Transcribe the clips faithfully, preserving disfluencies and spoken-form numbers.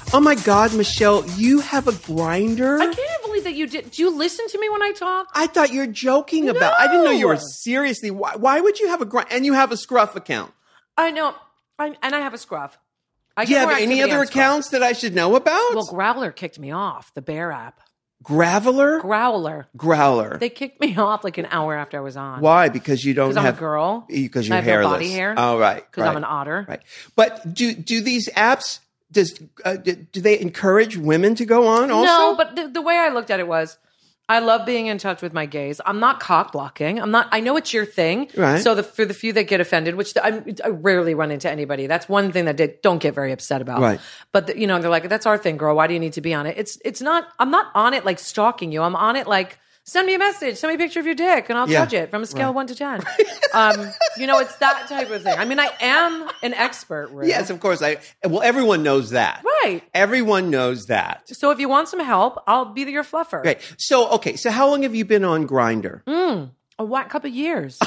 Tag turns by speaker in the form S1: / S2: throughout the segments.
S1: Oh my God, Michelle, you have a Grindr?
S2: I can't believe that you did. Do you listen to me when I talk?
S1: I thought you were joking
S2: No.
S1: about. I didn't know you were seriously. Why, why would you have a Grindr? And you have a Scruff account.
S2: I know, I, and I have a Scruff. I
S1: Do you
S2: get
S1: have
S2: more
S1: any
S2: activity
S1: other
S2: on Scruff.
S1: accounts that I should know about?
S2: Well, Growler kicked me off, the Bear app.
S1: Graveler?
S2: Growler.
S1: Growler.
S2: They kicked me off like an hour after I was on.
S1: Why? Because you don't
S2: Because I'm
S1: have
S2: a girl.
S1: Because
S2: I
S1: you're
S2: have no
S1: hairless.
S2: body hair.
S1: Oh, right.
S2: Because
S1: right,
S2: I'm an otter.
S1: Right. But do do these apps? Does uh, do do they encourage women to go on? Also,
S2: No, but the, the way I looked at it was, I love being in touch with my gays. I'm not cock blocking. I'm not. I know it's your thing.
S1: Right.
S2: So the, for the few that get offended, which I, I rarely run into anybody. That's one thing that they don't get very upset about.
S1: Right.
S2: But the, you know, they're like, "That's our thing, girl. Why do you need to be on it?" It's it's not. I'm not on it like stalking you. I'm on it like, send me a message, send me a picture of your dick, and I'll
S1: Yeah.
S2: judge it from a scale
S1: Right.
S2: of one to ten. um, you know, it's that type of thing. I mean, I am an expert. Ruth.
S1: yes, of course. I well, everyone knows that.
S2: Right.
S1: Everyone knows that.
S2: So if you want some help, I'll be your fluffer.
S1: Okay. So okay. So how long have you been on Grindr?
S2: Mm, a what couple years.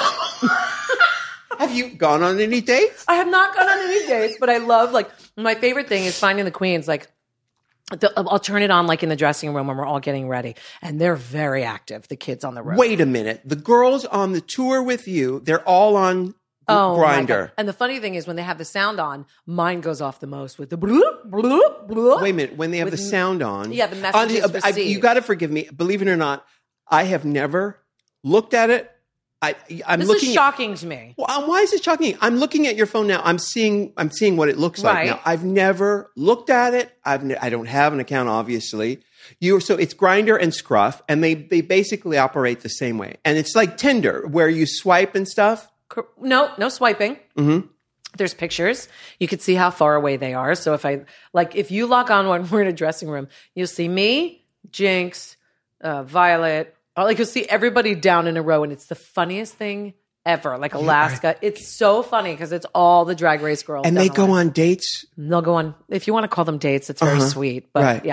S1: Have you gone on any dates?
S2: I have not gone on any dates, but I love, like, my favorite thing is finding the queens. Like, the, I'll turn it on, like, in the dressing room when we're all getting ready. And they're very active, the kids on the road.
S1: Wait a minute. The girls on the tour with you, they're all on
S2: Oh, my
S1: Grindr.
S2: God. And the funny thing is when they have the sound on, mine goes off the most with the bloop, bloop, bloop.
S1: Wait a minute. When they have
S2: With-
S1: the sound on.
S2: Yeah, the message
S1: on
S2: is
S1: I-
S2: received.
S1: You got to forgive me. Believe it or not, I have never looked at it. I, I'm
S2: This
S1: looking
S2: is shocking to me.
S1: At, well, why is it shocking? I'm looking at your phone now. I'm seeing. I'm seeing what it looks like
S2: Right.
S1: now. I've never looked at it. I've. Ne- I don't have an account, obviously. You so it's Grindr and Scruff, and they they basically operate the same way. And it's like Tinder, where you swipe and stuff.
S2: Cor- No, no swiping.
S1: Mm-hmm.
S2: There's pictures. You could see how far away they are. So if I, like, if you log on when we're in a dressing room, you'll see me, Jinx, uh, Violet. Or, like, you'll see everybody down in a row, and it's the funniest thing ever. Like Alaska. It's so funny because it's all the Drag Race girls.
S1: And
S2: down
S1: they
S2: the
S1: go
S2: line.
S1: on dates.
S2: They'll go on, if you want to call them dates, it's very
S1: Uh-huh.
S2: sweet. But
S1: Right.
S2: yeah.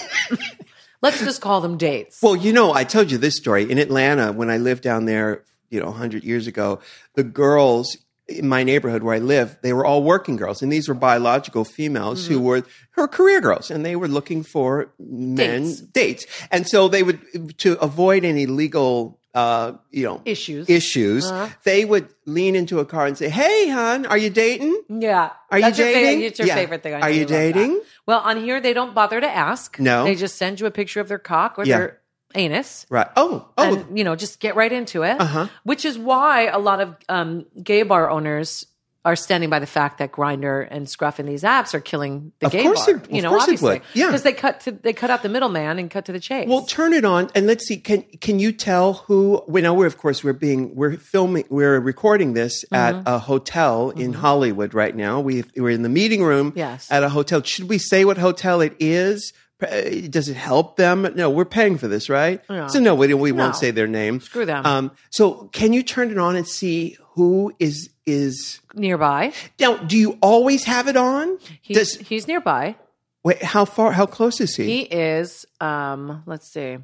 S2: Let's just call them dates.
S1: Well, you know, I told you this story in Atlanta when I lived down there, you know, one hundred years ago. The girls in my neighborhood where I live, they were all working girls, and these were biological females
S2: Mm-hmm.
S1: who were who were career girls, and they were looking for men
S2: Dates.
S1: dates. And so they would, to avoid any legal, uh, you know,
S2: Issues.
S1: issues,
S2: Uh-huh.
S1: they would lean into a car and say, "Hey, hon, are you dating?
S2: Yeah.
S1: Are you
S2: That's your fa-
S1: dating?
S2: It's your
S1: Yeah.
S2: favorite thing. I know
S1: Are you
S2: love that.
S1: dating?"
S2: Well, on here, they don't bother to ask.
S1: No.
S2: They just send you a picture of their cock or
S1: Yeah.
S2: their anus.
S1: Right? Oh, oh,
S2: And, you know, just get right into it.
S1: Uh-huh.
S2: Which is why a lot of um, gay bar owners are standing by the fact that Grindr and Scruff and these apps are killing the
S1: Of
S2: gay
S1: course
S2: bar.
S1: it-
S2: you
S1: of
S2: know,
S1: course it
S2: obviously.
S1: would. Yeah.
S2: Because they cut to they cut out the middleman and cut to the chase.
S1: Well, turn it on and let's see. Can can you tell who? We know we're of course we're being we're filming we're recording this at
S2: Mm-hmm.
S1: a hotel in Hollywood right now. We we're in the meeting room
S2: Yes.
S1: at a hotel. Should we say what hotel it is? Uh, Does it help them? No, we're paying for this, right?
S2: Yeah.
S1: So no, we we won't
S2: No.
S1: say their name.
S2: Screw them.
S1: Um, so can you turn it on and see who is is
S2: nearby.
S1: now? Do you always have it on?
S2: He's,
S1: Does
S2: he's nearby.
S1: wait? How far? How close is he?
S2: He is, um, let's see.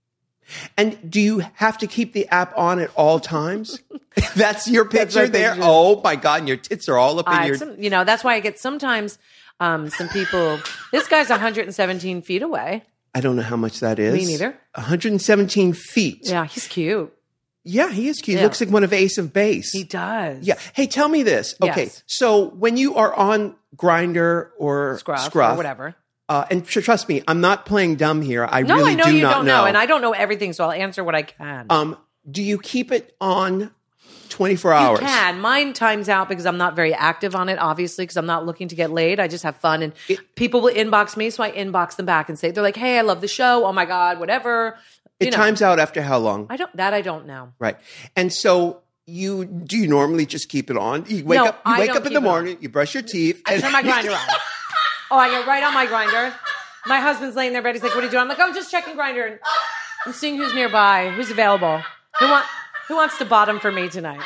S1: And do you have to keep the app on at all times? That's your
S2: That's
S1: picture
S2: my
S1: there?
S2: picture.
S1: Oh my God. And your tits are all up in
S2: Uh,
S1: your.
S2: some, you know, that's why I get sometimes um, some people. This guy's one hundred seventeen feet away.
S1: I don't know how much that is.
S2: Me neither.
S1: one hundred seventeen feet.
S2: Yeah, he's cute.
S1: Yeah, he is cute. He
S2: Yeah.
S1: looks like one of Ace of Base.
S2: He does.
S1: Yeah. Hey, tell me this. Okay.
S2: Yes.
S1: So when you are on Grindr or
S2: Scruff,
S1: Scruff
S2: or whatever.
S1: Uh, and tr- trust me, I'm not playing dumb here. I
S2: No,
S1: really
S2: I know
S1: do
S2: you
S1: not
S2: don't know. and I don't know everything, so I'll answer what I can.
S1: um, do you keep it on twenty-four
S2: you
S1: hours?
S2: can. Mine times out because I'm not very active on it, obviously, because I'm not looking to get laid. I just have fun, and people will inbox me, so I inbox them back and say they're like, "Hey, I love the show. Oh my god, whatever." You
S1: It
S2: know,
S1: times out after how long?
S2: I don't. That I don't know.
S1: Right. And so you do you normally just keep it on? You wake
S2: No,
S1: up you
S2: I
S1: wake
S2: don't
S1: up in
S2: keep
S1: the
S2: it on.
S1: morning, you brush your teeth.
S2: I turn my grinder on. Oh, I get right on my grinder. My husband's laying there, but he's like, "What are you doing?" I'm like, "I'm just checking grinder, and I'm seeing who's nearby, who's available, who want who wants to bottom for me tonight."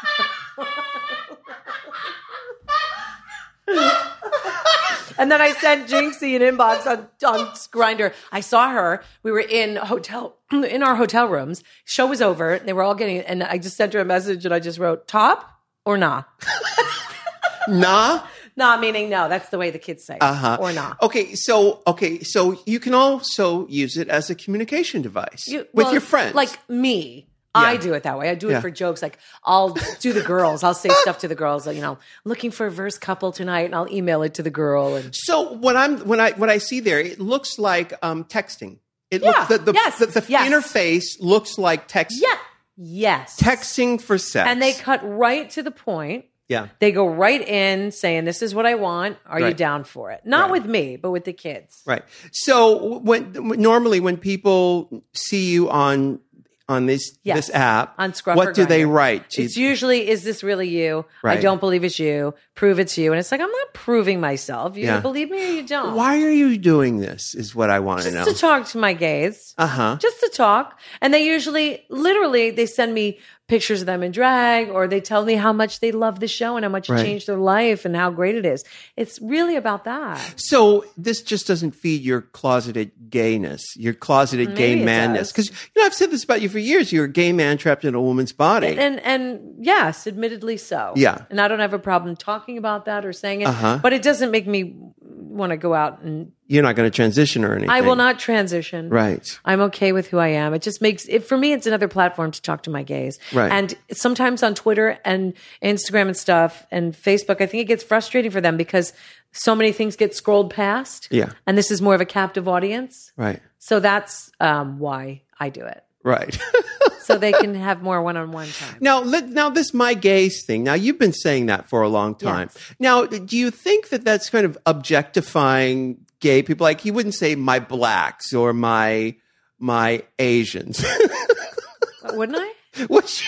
S2: And then I sent Jinxie an inbox on, on Grindr. I saw her. We were in hotel in our hotel rooms. Show was over. They were all getting and I just sent her a message and I just wrote top or nah.
S1: Nah.
S2: Not meaning no. That's the way the kids say it,
S1: Uh-huh.
S2: or not.
S1: Okay, so okay, so you can also use it as a communication device
S2: You-
S1: with
S2: well,
S1: your friends.
S2: Like me. I
S1: Yeah.
S2: do it that way. I do it
S1: Yeah.
S2: for jokes. Like I'll do the girls. I'll say stuff to the girls. Like, you know, looking for a verse couple tonight, and I'll email it to the girl. And
S1: So what I'm when I what I see there, it looks like um, texting. It
S2: Yeah,
S1: looks the the,
S2: yes,
S1: the, the
S2: yes.
S1: interface looks like text.
S2: yeah, yes,
S1: Texting for sex.
S2: and they cut right to the point.
S1: yeah.
S2: They go right in saying, "This is what I want. Are you
S1: Right.
S2: down for it?" Not
S1: Right.
S2: with me, but with the kids.
S1: Right. So when normally when people see you on on this
S2: Yes.
S1: this app,
S2: On Scruff or
S1: what do they
S2: Grindr.
S1: write? to-
S2: It's usually, is this really you? I
S1: Right.
S2: don't believe it's you. Prove it's you. And it's like, I'm not proving myself. You
S1: Yeah.
S2: believe me or you don't.
S1: Why are you doing this? Is what I want to
S2: Just
S1: know.
S2: to talk to my gays.
S1: Uh huh.
S2: Just to talk. And they usually, literally, they send me pictures of them in drag, or they tell me how much they love the show and how much it
S1: Right.
S2: changed their life and how great it is. It's really about that.
S1: So this just doesn't feed your closeted gayness, your closeted gay
S2: Maybe it
S1: manness.
S2: does.
S1: Because you know I've said this about you for years. You're a gay man trapped in a woman's body.
S2: And and yes, admittedly so.
S1: Yeah.
S2: And I don't have a problem talking about that or saying it,
S1: Uh-huh.
S2: but it doesn't make me want to go out and
S1: You're not going to transition or anything.
S2: I will not transition.
S1: Right.
S2: I'm okay with who I am. It just makes it for me. It's another platform to talk to my gays.
S1: Right.
S2: And sometimes on Twitter and Instagram and stuff and Facebook, I think it gets frustrating for them because so many things get scrolled past.
S1: Yeah.
S2: And this is more of a captive audience.
S1: Right.
S2: So that's um, why I do it.
S1: Right.
S2: So they can have more one-on-one time.
S1: Now, let, now this my gaze thing. Now, you've been saying that for a long time.
S2: Yes.
S1: Now, do you think that that's kind of objectifying gay people? Like, you wouldn't say my blacks or my my Asians,
S2: Wouldn't I?
S1: Which,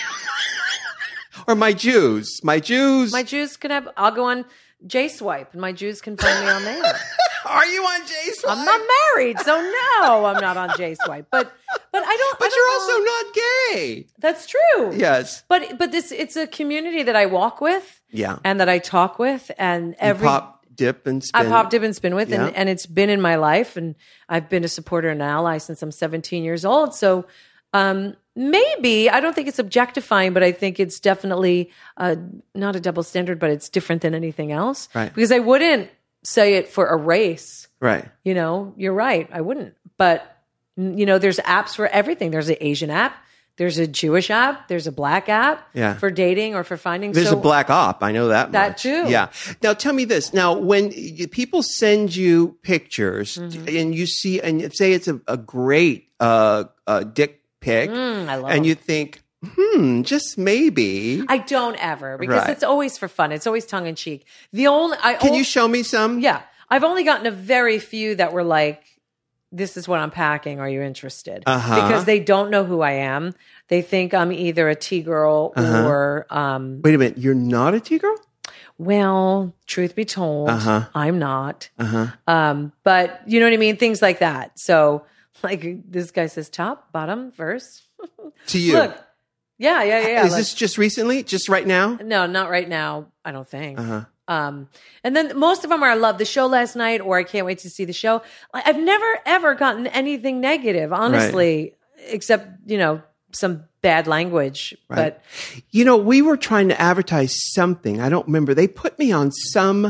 S1: or my Jews, my Jews.
S2: My Jews can have, I'll go on J-Swipe and my Jews can find me on there.
S1: Are you on J Swipe?
S2: I'm not married, so no, I'm not on J-Swipe. But but I don't.
S1: But
S2: I don't
S1: you're
S2: know.
S1: also not gay.
S2: That's true.
S1: Yes.
S2: But but this it's a community that I walk with.
S1: Yeah.
S2: And that I talk with, and every
S1: Pop, dip, and spin.
S2: I pop, dip, and spin with,
S1: Yeah.
S2: and, and it's been in my life, and I've been a supporter and an ally since I'm seventeen years old. So um, maybe I don't think it's objectifying, but I think it's definitely uh, not a double standard, but it's different than anything else.
S1: Right.
S2: Because I wouldn't say it for a race.
S1: Right.
S2: You know, you're right. I wouldn't. But, mm, you know, there's apps for everything. There's an Asian app. There's a Jewish app. There's a black app
S1: Yeah.
S2: for dating or for finding.
S1: There's
S2: so,
S1: a black op. I know that
S2: That
S1: much.
S2: too.
S1: Yeah. Now tell me this. Now, when y- people send you pictures
S2: Mm-hmm.
S1: and you see, and say it's a, a great uh, uh, dick pic,
S2: Mm, I love
S1: and
S2: them.
S1: you think, hmm, just maybe.
S2: I don't ever because
S1: Right.
S2: it's always for fun. It's always tongue in cheek. The only I
S1: Can
S2: o-
S1: you show me some?
S2: yeah, I've only gotten a very few that were like, "This is what I'm packing. Are you interested?"
S1: Uh-huh.
S2: Because they don't know who I am. They think I'm either a T girl
S1: Uh-huh.
S2: or um,
S1: Wait a minute. You're not a T girl?
S2: well, truth be told,
S1: Uh-huh.
S2: I'm not.
S1: Uh-huh.
S2: Um, but you know what I mean? Things like that. So, like this guy says top, bottom, verse.
S1: To you.
S2: Look. Yeah, yeah, yeah. yeah.
S1: Is
S2: like-
S1: this just recently? Just right now?
S2: no, not right now. I don't think.
S1: Uh-huh.
S2: Um, and then most of them are I love the show last night or I can't wait to see the show. Like, I've never ever gotten anything negative, honestly, except, you know, some bad language. But
S1: You know, we were trying to advertise something. I don't remember. They put me on some.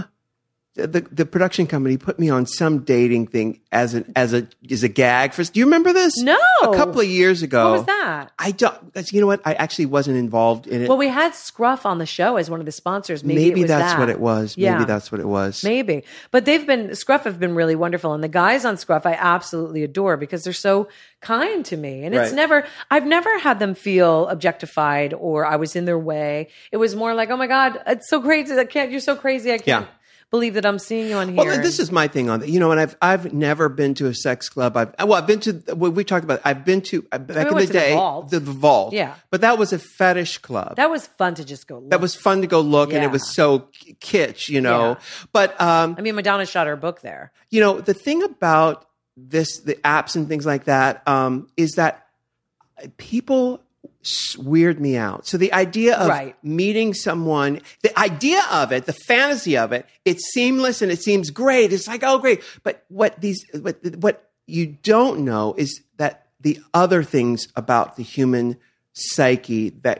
S1: The the production company put me on some dating thing as a as a as a gag for. Do you remember this?
S2: No.
S1: A couple of years ago.
S2: what was that?
S1: I don't. You know what? I actually wasn't involved in it.
S2: Well, we had Scruff on the show as one of the sponsors. Maybe,
S1: Maybe
S2: it was
S1: that's
S2: that.
S1: what it was.
S2: Yeah.
S1: Maybe that's what it was.
S2: Maybe. But they've been, Scruff have been really wonderful. And the guys on Scruff I absolutely adore because they're so kind to me. And it's
S1: Right.
S2: never, I've never had them feel objectified or I was in their way. It was more like, oh my God, it's so crazy. I can't, you're so crazy. I can't
S1: Yeah.
S2: believe that I'm seeing you on here.
S1: Well, and this is my thing on that. You know, and I've I've never been to a sex club. I've well, I've been to. Well, we talked about. I've been to uh, back
S2: we
S1: in the
S2: went to the
S1: day
S2: Vault.
S1: the, the vault.
S2: Yeah.
S1: but that was a fetish club.
S2: that was fun to just go look.
S1: that was fun to go look, and
S2: Yeah.
S1: it was so kitsch, you know.
S2: Yeah.
S1: But um,
S2: I mean, Madonna shot her book there.
S1: you know, the thing about this, the apps and things like that, um, is that people s- weird me out. So the idea of
S2: Right.
S1: meeting someone, the idea of it, the fantasy of it, it's seamless and it seems great. It's like, oh, great. But what these, what, what you don't know is that the other things about the human psyche that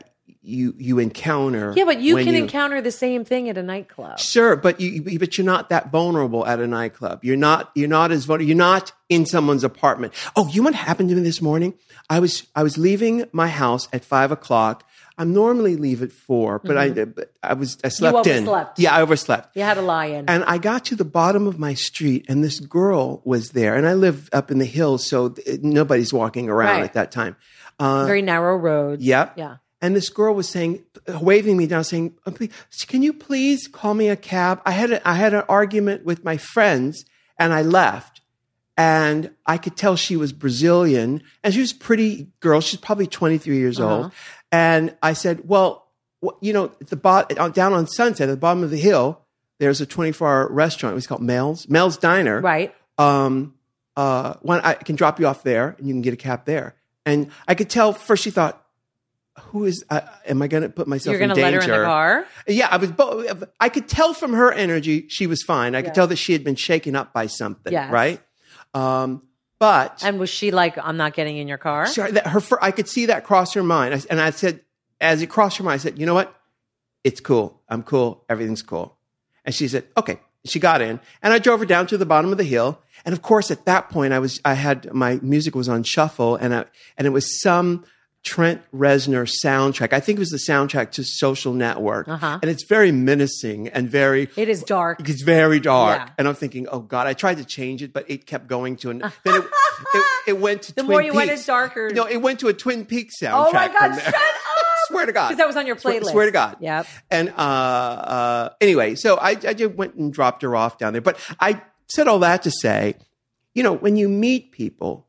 S1: you you encounter.
S2: Yeah, but you
S1: when
S2: can encounter the same thing at a nightclub.
S1: Sure, but you but you're not that vulnerable at a nightclub. You're not you're not as vulnerable. You're not in someone's apartment. Oh, you know what happened to me this morning? I was I was leaving my house at five o'clock. I normally leave at four, but mm-hmm. I but I was I slept
S2: you
S1: in.
S2: overslept.
S1: Yeah, I overslept.
S2: You had a lie in.
S1: And I got to the bottom of my street, and this girl was there. And I live up in the hills, so th- nobody's walking around
S2: Right.
S1: at that time. Uh,
S2: Very narrow roads.
S1: Yep.
S2: Yeah.
S1: And this girl was saying, waving me down, saying, oh, please, "Can you please call me a cab?" I had a, I had an argument with my friends, and I left. And I could tell she was Brazilian, and she was a pretty girl. She's probably twenty-three years uh-huh. old. And I said, "Well, you know, at the bot- down on Sunset, at the bottom of the hill, there's a twenty-four hour restaurant. It was called Mel's, Mel's Diner.
S2: Right.
S1: Um, uh, one, I can drop you off there, and you can get a cab there." And I could tell first she thought, "Who is? Uh, am I going to put myself
S2: You're
S1: in
S2: gonna
S1: danger?"
S2: let her in the car?
S1: Yeah, I was. Bo- I could tell from her energy she was fine. I could
S2: Yeah.
S1: tell that she had been shaken up by something.
S2: Yes.
S1: Right. Um, but
S2: And was she like, "I'm not getting in your car"?
S1: Sorry, that her, I could see that cross her mind. I, and I said, as it crossed her mind, I said, "You know what? It's cool. I'm cool. Everything's cool." And she said, "Okay." She got in, and I drove her down to the bottom of the hill. And of course, at that point, I was, I had, my music was on shuffle, and I, and it was some Trent Reznor soundtrack. I think it was the soundtrack to Social Network.
S2: Uh-huh.
S1: And it's very menacing and very,
S2: It is dark.
S1: it's very dark.
S2: Yeah.
S1: And I'm thinking, oh God, I tried to change it, but it kept going to an, then it, it, it went to
S2: The
S1: Twin
S2: more you
S1: Peaks.
S2: went, it's darker.
S1: No, it went to a Twin Peaks soundtrack.
S2: Oh my God,
S1: from there.
S2: shut up!
S1: Swear to God.
S2: Because that was on your
S1: Swear,
S2: playlist.
S1: swear to God.
S2: Yep.
S1: And uh, uh, anyway, so I, I just went and dropped her off down there. But I said all that to say, you know, when you meet people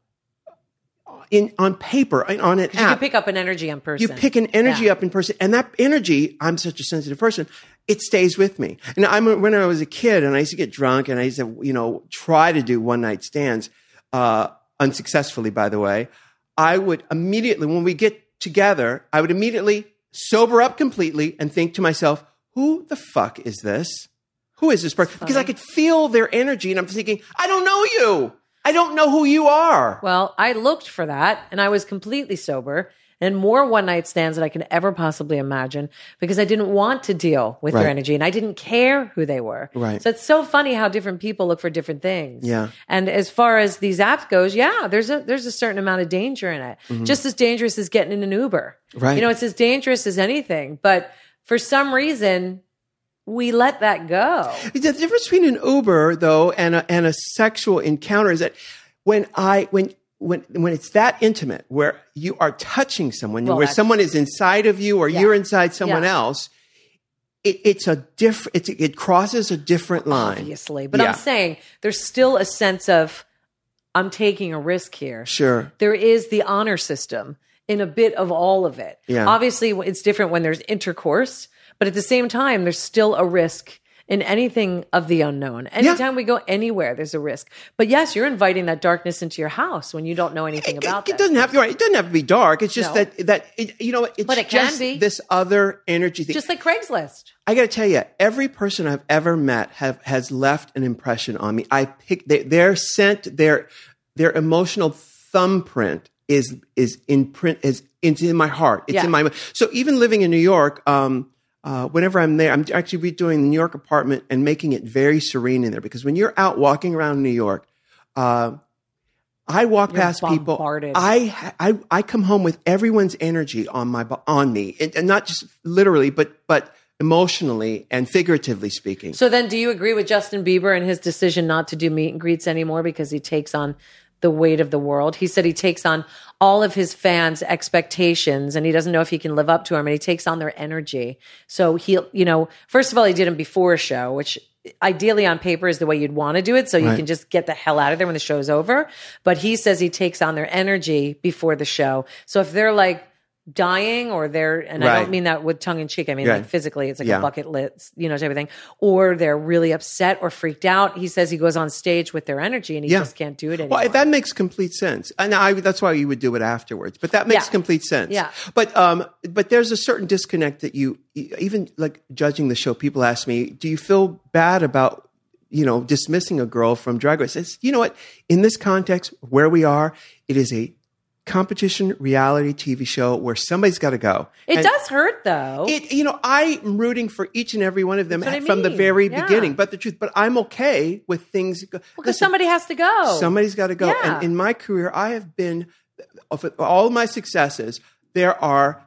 S1: in on paper, on an
S2: You
S1: app,
S2: can pick up an energy in person.
S1: you pick an energy
S2: Yeah.
S1: up in person, and that energy, I'm such a sensitive person, it stays with me. And I'm when I was a kid, and I used to get drunk, and I used to, you know, try to do one night stands, uh, unsuccessfully, by the way. I would immediately, when we get together, I would immediately sober up completely and think to myself, "Who the fuck is this? Who is this person?" Because I could feel their energy, and I'm thinking, "I don't know you. I don't know who you are."
S2: Well, I looked for that, and I was completely sober, and more one night stands than I can ever possibly imagine, because I didn't want to deal with
S1: Right.
S2: their energy, and I didn't care who they were.
S1: Right.
S2: So it's so funny how different people look for different things.
S1: Yeah.
S2: And as far as these apps goes, yeah, there's a there's a certain amount of danger in it. Just as dangerous as getting in an Uber.
S1: Right.
S2: You know, it's as dangerous as anything. But for some reason, we let that go.
S1: The difference between an Uber, though, and a, and a sexual encounter is that when I when when when it's that intimate, where you are touching someone,
S2: Well,
S1: where
S2: that's-
S1: someone is inside of you, or
S2: Yeah.
S1: you're inside someone
S2: Yeah.
S1: else, it, it's a different. It, it crosses a different line.
S2: Obviously. But
S1: Yeah.
S2: I'm saying there's still a sense of, I'm taking a risk here.
S1: Sure.
S2: There is the honor system in a bit of all of it.
S1: Yeah.
S2: Obviously, it's different when there's intercourse, but at the same time, there's still a risk in anything of the unknown. Anytime we go anywhere, there's a risk. But yes, you're inviting that darkness into your house when you don't know anything
S1: It,
S2: about
S1: it
S2: that.
S1: doesn't have you're right. It doesn't have to be dark. It's just
S2: No.
S1: that that it, you know it's
S2: But it can
S1: just
S2: be.
S1: this other energy thing.
S2: Just like Craigslist.
S1: I got to tell you, every person I've ever met have has left an impression on me. I pick they, their scent, their their emotional thumbprint is is in print is it's in my heart. It's
S2: Yeah.
S1: in my so even living in New York. Um, Uh, whenever I'm there, I'm actually redoing the New York apartment and making it very serene in there, because when you're out walking around New York, uh, I walk
S2: You're
S1: past people.
S2: bombarded.
S1: I, I I come home with everyone's energy on my on me, and, and not just literally, but but emotionally and figuratively speaking.
S2: So then, do you agree with Justin Bieber and his decision not to do meet and greets anymore because he takes on the weight of the world? He said he takes on all of his fans' expectations, and he doesn't know if he can live up to them, and he takes on their energy. So he'll, you know, first of all, he did them before a show, which ideally on paper is the way you'd want to do it, so you
S1: Right.
S2: can just get the hell out of there when the show's over. But he says he takes on their energy before the show. So if they're like dying, or they're, and I
S1: Right.
S2: don't mean that with tongue in cheek, I mean
S1: Yeah.
S2: like physically, it's like
S1: Yeah.
S2: a bucket list, you know, type of thing, or they're really upset or freaked out, he says he goes on stage with their energy and he
S1: Yeah.
S2: just can't do it anymore.
S1: Well, that makes complete sense, and I, that's why you would do it afterwards. But that makes
S2: Yeah.
S1: complete sense.
S2: Yeah.
S1: But um, but there's a certain disconnect that you even like judging the show. People ask me, "Do you feel bad about you know dismissing a girl from Drag Race?" It's, you know what? In this context, where we are, it is a competition reality T V show where somebody's got to go.
S2: It
S1: And
S2: does hurt though.
S1: It, you know, I'm rooting for each and every one of them
S2: That's what I
S1: from the
S2: mean.
S1: very
S2: Yeah.
S1: beginning. But the truth, but I'm okay with things.
S2: Because
S1: Listen,
S2: somebody has to go.
S1: somebody's got to go.
S2: Yeah.
S1: And in my career, I have been, of all my successes, there are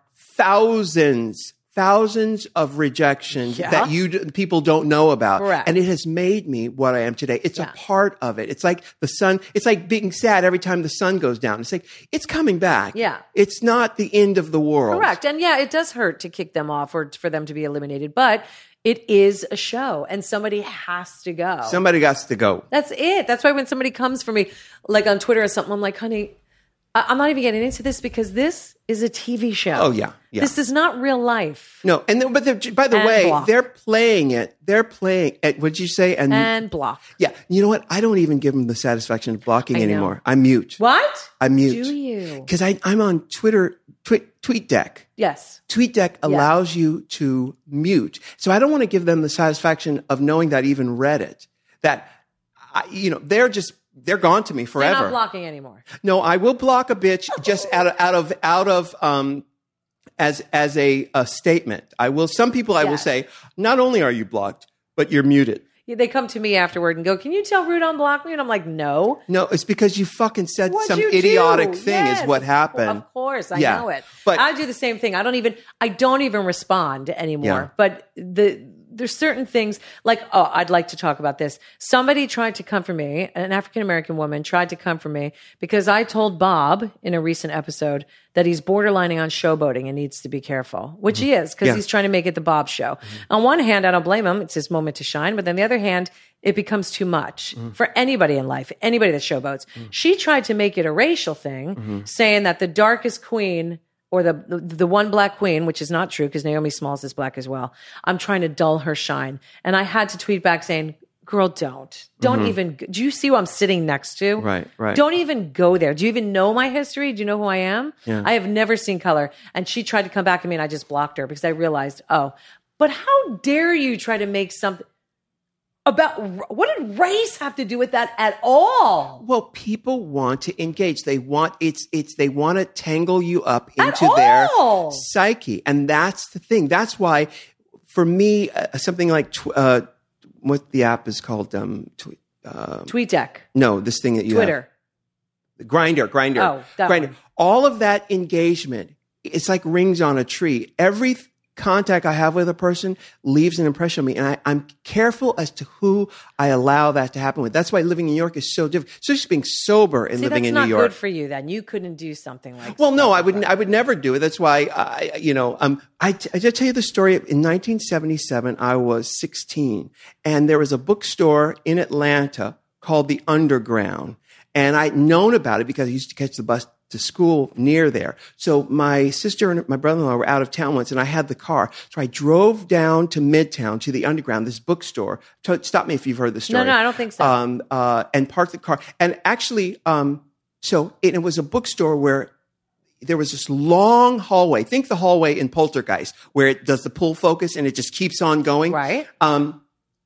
S1: thousands, thousands of rejections
S2: Yeah.
S1: that you d- people don't know about.
S2: Correct.
S1: And it has made me what I am today. It's
S2: Yeah.
S1: a part of it. It's like the sun. It's like being sad every time the sun goes down. It's like, it's coming back.
S2: Yeah.
S1: It's not the end of the world.
S2: Correct. And yeah, it does hurt to kick them off or for them to be eliminated, but it is a show and somebody has to go.
S1: Somebody got to go.
S2: That's it. That's why when somebody comes for me, like on Twitter or something, I'm like, honey, I- I'm not even getting into this because this is a T V show.
S1: Oh, yeah. Yeah.
S2: This is not real life.
S1: No, and then, but they're- by the
S2: And
S1: way,
S2: block.
S1: they're playing it. They're playing it. What'd you say? And,
S2: And block.
S1: yeah, you know what? I don't even give them the satisfaction of blocking
S2: I know.
S1: anymore. I mute.
S2: What?
S1: I mute.
S2: Do you?
S1: Because I'm on Twitter, tweet, TweetDeck.
S2: Yes.
S1: TweetDeck allows you to mute. So I don't want to give them the satisfaction of knowing that I even read it. That, I, you know, they're just, they're gone to me
S2: They're
S1: forever.
S2: not blocking anymore.
S1: No, I will block a bitch just out of, out of, out of, um, as, as a, a statement. I will, some people I will
S2: Yes.
S1: say, not only are you blocked, but you're muted.
S2: Yeah, they come to me afterward and go, can you tell Rudon blocked me? And I'm like, no.
S1: No, it's because you fucking said
S2: What'd
S1: some
S2: you
S1: idiotic
S2: do?
S1: thing
S2: Yes,
S1: is what
S2: of-
S1: happened.
S2: Of course, I
S1: Yeah.
S2: know it.
S1: But-
S2: I do the same thing. I don't even I don't even respond anymore.
S1: Yeah.
S2: But the there's certain things like, oh, I'd like to talk about this. Somebody tried to come for me, an African American woman tried to come for me because I told Bob in a recent episode that he's borderlining on showboating and needs to be careful, which he is because
S1: Yeah.
S2: he's trying to make it the Bob show. On one hand, I don't blame him. It's his moment to shine. But on the other hand, it becomes too much for anybody in life, anybody that showboats. She tried to make it a racial thing, saying that the darkest queen or the, the the one black queen, which is not true because Naomi Smalls is black as well. I'm trying to dull her shine. And I had to tweet back saying, girl, don't. Don't even, do you see who I'm sitting next to?
S1: Right, right.
S2: Don't even go there. Do you even know my history? Do you know who I am?
S1: Yeah.
S2: I have never seen color. And she tried to come back at me and I just blocked her because I realized, oh, but how dare you try to make something about, what did race have to do with that at all?
S1: Well, people want to engage. They want it's it's they want to tangle you up
S2: At
S1: into their
S2: all.
S1: psyche, and that's the thing. That's why, for me, uh, something like tw- uh, what the app is called. Um, tw- uh,
S2: TweetDeck,
S1: no, this thing that you
S2: Twitter.
S1: have, Grinder, Grinder,
S2: Oh, that
S1: Grinder.
S2: one.
S1: All of that engagement, it's like rings on a tree. Every th- contact I have with a person leaves an impression on me, and I, I'm careful as to who I allow that to happen with. That's why living in New York is so different. So just being sober and
S2: See,
S1: living
S2: that's
S1: in
S2: not
S1: New York.
S2: good for you then. You couldn't do something like
S1: Well, no,
S2: stuff
S1: I would.
S2: like that.
S1: I would never do it. That's why I, you know, um, I, I did tell you the story. In nineteen seventy-seven, I was sixteen, and there was a bookstore in Atlanta called the Underground, and I'd known about it because I used to catch the bus to school near there. So my sister and my brother-in-law were out of town once, and I had the car. So I drove down to Midtown to the Underground, this bookstore. To, stop me if you've heard the story.
S2: No, no, I don't think so.
S1: Um, uh, and parked the car. And actually, um, so it, it was a bookstore where there was this long hallway. Think the hallway in Poltergeist, where it does the pull focus and it just keeps on going.
S2: Right.
S1: Um,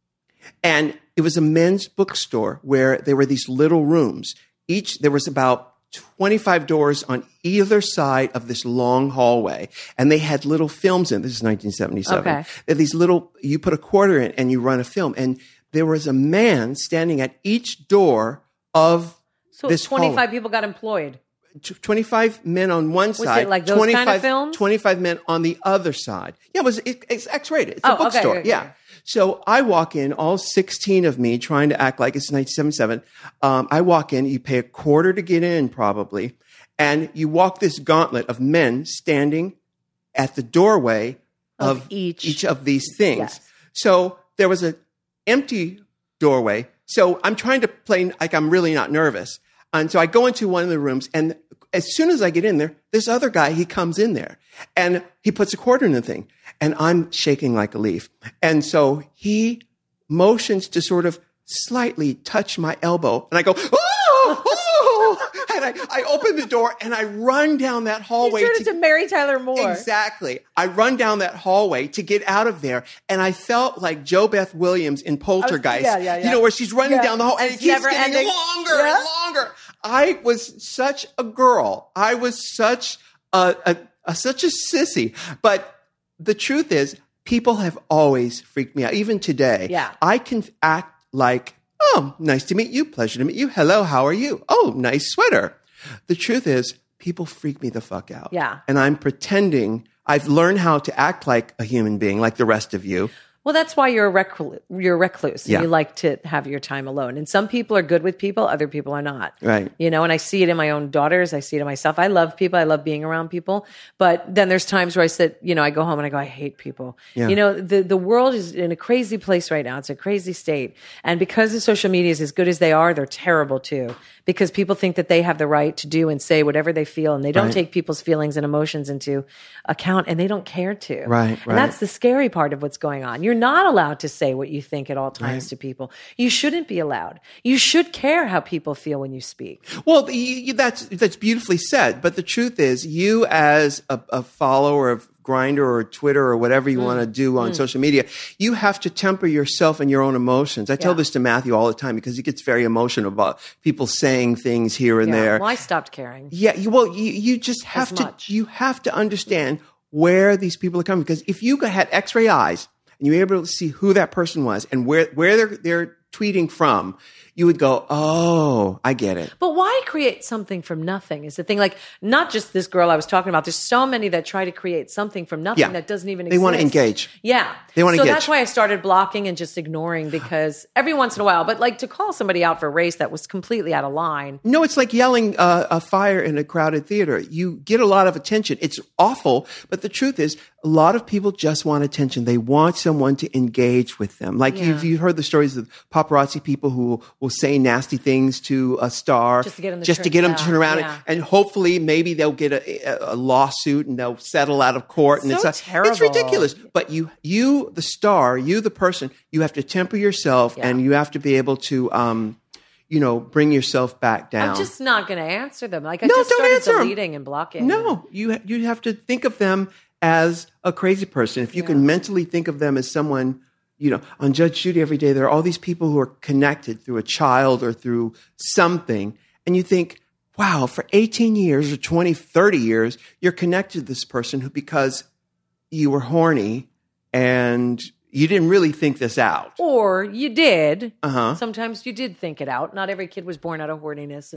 S1: and it was a men's bookstore where there were these little rooms. Each, there was about twenty-five doors on either side of this long hallway. And they had little films in. This is nineteen seventy-seven.
S2: Okay.
S1: They had these little, you put a quarter in and you run a film. And there was a man standing at each door of
S2: So
S1: this
S2: twenty-five
S1: hallway.
S2: people got employed.
S1: T- twenty-five men on one side.
S2: it like those kind of
S1: twenty-five,
S2: films?
S1: twenty-five men on the other side. Yeah, it was it, it's X-rated. It's
S2: Oh,
S1: a
S2: okay,
S1: bookstore.
S2: okay,
S1: yeah.
S2: okay.
S1: So I walk in, all sixteen of me, trying to act like it's nineteen seventy-seven. Um, I walk in. You pay a quarter to get in, probably, and you walk this gauntlet of men standing at the doorway
S2: Of
S1: of,
S2: each.
S1: each of these things.
S2: Yes.
S1: So there was an empty doorway. So I'm trying to play like I'm really not nervous. And so I go into one of the rooms, and as soon as I get in there, this other guy, he comes in there and he puts a quarter in the thing, and I'm shaking like a leaf. And so he motions to sort of slightly touch my elbow, and I go, oh, oh, and and I, I open the door and I run down that hallway.
S2: You turned
S1: to,
S2: into Mary Tyler Moore.
S1: Exactly. I run down that hallway to get out of there. And I felt like Jo Beth Williams in Poltergeist.
S2: yeah, yeah, yeah.
S1: You know, where she's running
S2: Yeah.
S1: down the hall and,
S2: And
S1: it
S2: it's
S1: keeps
S2: never
S1: getting
S2: ending.
S1: longer
S2: Yeah.
S1: and longer. I was such a girl. I was such a, a, a such a sissy. But the truth is, people have always freaked me out. Even today,
S2: Yeah.
S1: I can act like, oh, nice to meet you. Pleasure to meet you. Hello, how are you? Oh, nice sweater. The truth is, people freak me the fuck out.
S2: Yeah.
S1: And I'm pretending I've learned how to act like a human being, like the rest of you.
S2: Well, that's why you're a recluse. You're a recluse. And
S1: Yeah.
S2: You like to have your time alone. And some people are good with people, other people are not.
S1: Right.
S2: You know, and I see it in my own daughters. I see it in myself. I love people. I love being around people. But then there's times where I sit, you know, I go home and I go, I hate people.
S1: Yeah.
S2: You know, the, the world is in a crazy place right now. It's a crazy state. And because the social media is as good as they are, they're terrible too. Because people think that they have the right to do and say whatever they feel. And they don't
S1: Right.
S2: take people's feelings and emotions into account, and they don't care to.
S1: Right, right.
S2: And that's the scary part of what's going on. You're not allowed to say what you think at all times
S1: Right.
S2: to people. You shouldn't be allowed. You should care how people feel when you speak.
S1: Well, you, you, that's that's beautifully said. But the truth is, you as a, a follower of Grindr or Twitter or whatever you
S2: Mm.
S1: want to do on social media, you have to temper yourself and your own emotions. I tell
S2: Yeah.
S1: this to Matthew all the time because he gets very emotional about people saying things here and
S2: Yeah.
S1: there.
S2: Well, I stopped caring.
S1: Yeah, you, well, you, you just have
S2: As
S1: to
S2: much.
S1: you have to understand where these people are coming. Because if you had X-ray eyes and you were able to see who that person was and where where they're they're tweeting from, you would go, oh, I get it.
S2: But why create something from nothing is the thing. Like, not just this girl I was talking about. There's so many that try to create something from nothing
S1: Yeah.
S2: that doesn't even
S1: They
S2: exist.
S1: want to engage.
S2: Yeah.
S1: They wanna
S2: So
S1: engage.
S2: that's why I started blocking and just ignoring, because every once in a while, but like to call somebody out for race that was completely out of line.
S1: No, it's like yelling uh, a fire in a crowded theater. You get a lot of attention. It's awful, but the truth is, a lot of people just want attention. They want someone to engage with them. Like
S2: Yeah.
S1: you've, you've heard the stories of paparazzi people who will, will say nasty things to a star
S2: Just to get them to
S1: just to
S2: turn-
S1: get them
S2: yeah,
S1: to turn around,
S2: yeah.
S1: and, and hopefully maybe they'll get a, a, a lawsuit and they'll settle out of court. And
S2: So
S1: it's
S2: terrible.
S1: it's ridiculous. But you, you, the star, you, the person, you have to temper yourself,
S2: Yeah.
S1: and you have to be able to. Um, you know, bring yourself back down.
S2: I'm just not going to answer them. Like I
S1: No,
S2: just
S1: don't
S2: started
S1: answer 'em.
S2: deleting and blocking.
S1: No, you you have to think of them as a crazy person. If you
S2: Yeah.
S1: can mentally think of them as someone, you know, on Judge Judy every day, there are all these people who are connected through a child or through something. And you think, wow, for eighteen years or twenty, thirty years, you're connected to this person who, because you were horny and you didn't really think this out.
S2: Or you did.
S1: Uh-huh.
S2: Sometimes you did think it out. Not every kid was born out of horniness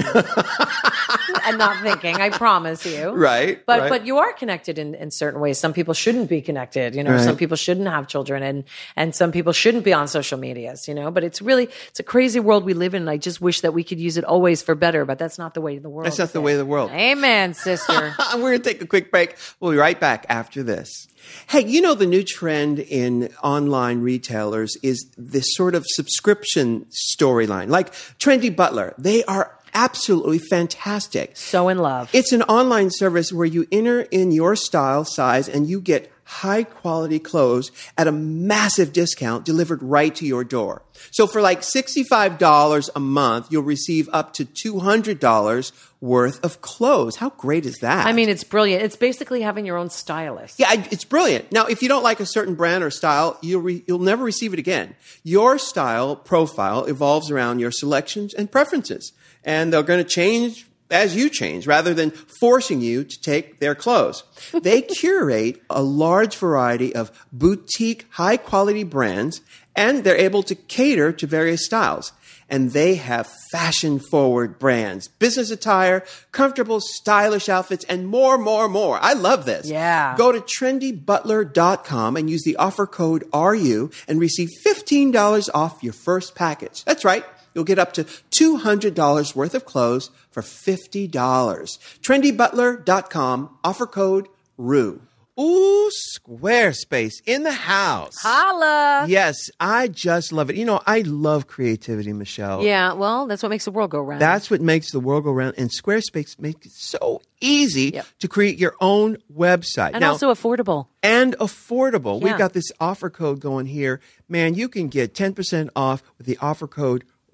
S2: and, and not thinking, I promise you.
S1: Right.
S2: But
S1: right.
S2: but you are connected in, in certain ways. Some people shouldn't be connected, you know,
S1: Right.
S2: some people shouldn't have children, and and some people shouldn't be on social medias, you know. But it's really it's a crazy world we live in, and I just wish that we could use it always for better, but that's not the way of the world.
S1: That's not the way of the world.
S2: Amen, sister.
S1: We're going to take a quick break. We'll be right back after this. Hey, you know, the new trend in online retailers is this sort of subscription storyline, like Trendy Butler. They are absolutely fantastic.
S2: So in love.
S1: It's an online service where you enter in your style, size, and you get high quality clothes at a massive discount delivered right to your door. So for like sixty-five dollars a month, you'll receive up to two hundred dollars worth of clothes. How great is that?
S2: I mean, it's brilliant. It's basically having your own stylist.
S1: Yeah, I- it's brilliant. Now, if you don't like a certain brand or style, you'll re- you'll never receive it again. Your style profile evolves around your selections and preferences, and they're going to change as you change, rather than forcing you to take their clothes. They curate a large variety of boutique, high-quality brands, and they're able to cater to various styles. And they have fashion-forward brands, business attire, comfortable, stylish outfits, and more, more, more. I love this.
S2: Yeah.
S1: Go to trendy butler dot com and use the offer code R U and receive fifteen dollars off your first package. That's right. You'll get up to two hundred dollars worth of clothes for fifty dollars. trendy butler dot com, offer code R U. Ooh, Squarespace in the house.
S2: Holla.
S1: Yes, I just love it. You know, I love creativity, Michelle.
S2: Yeah, well, that's what makes the world go round.
S1: That's what makes the world go round. And Squarespace makes it so easy
S2: Yep.
S1: to create your own website.
S2: and
S1: now,
S2: also affordable.
S1: and affordable.
S2: Yeah.
S1: We've got this offer code going here. Man, you can get ten percent off with the offer code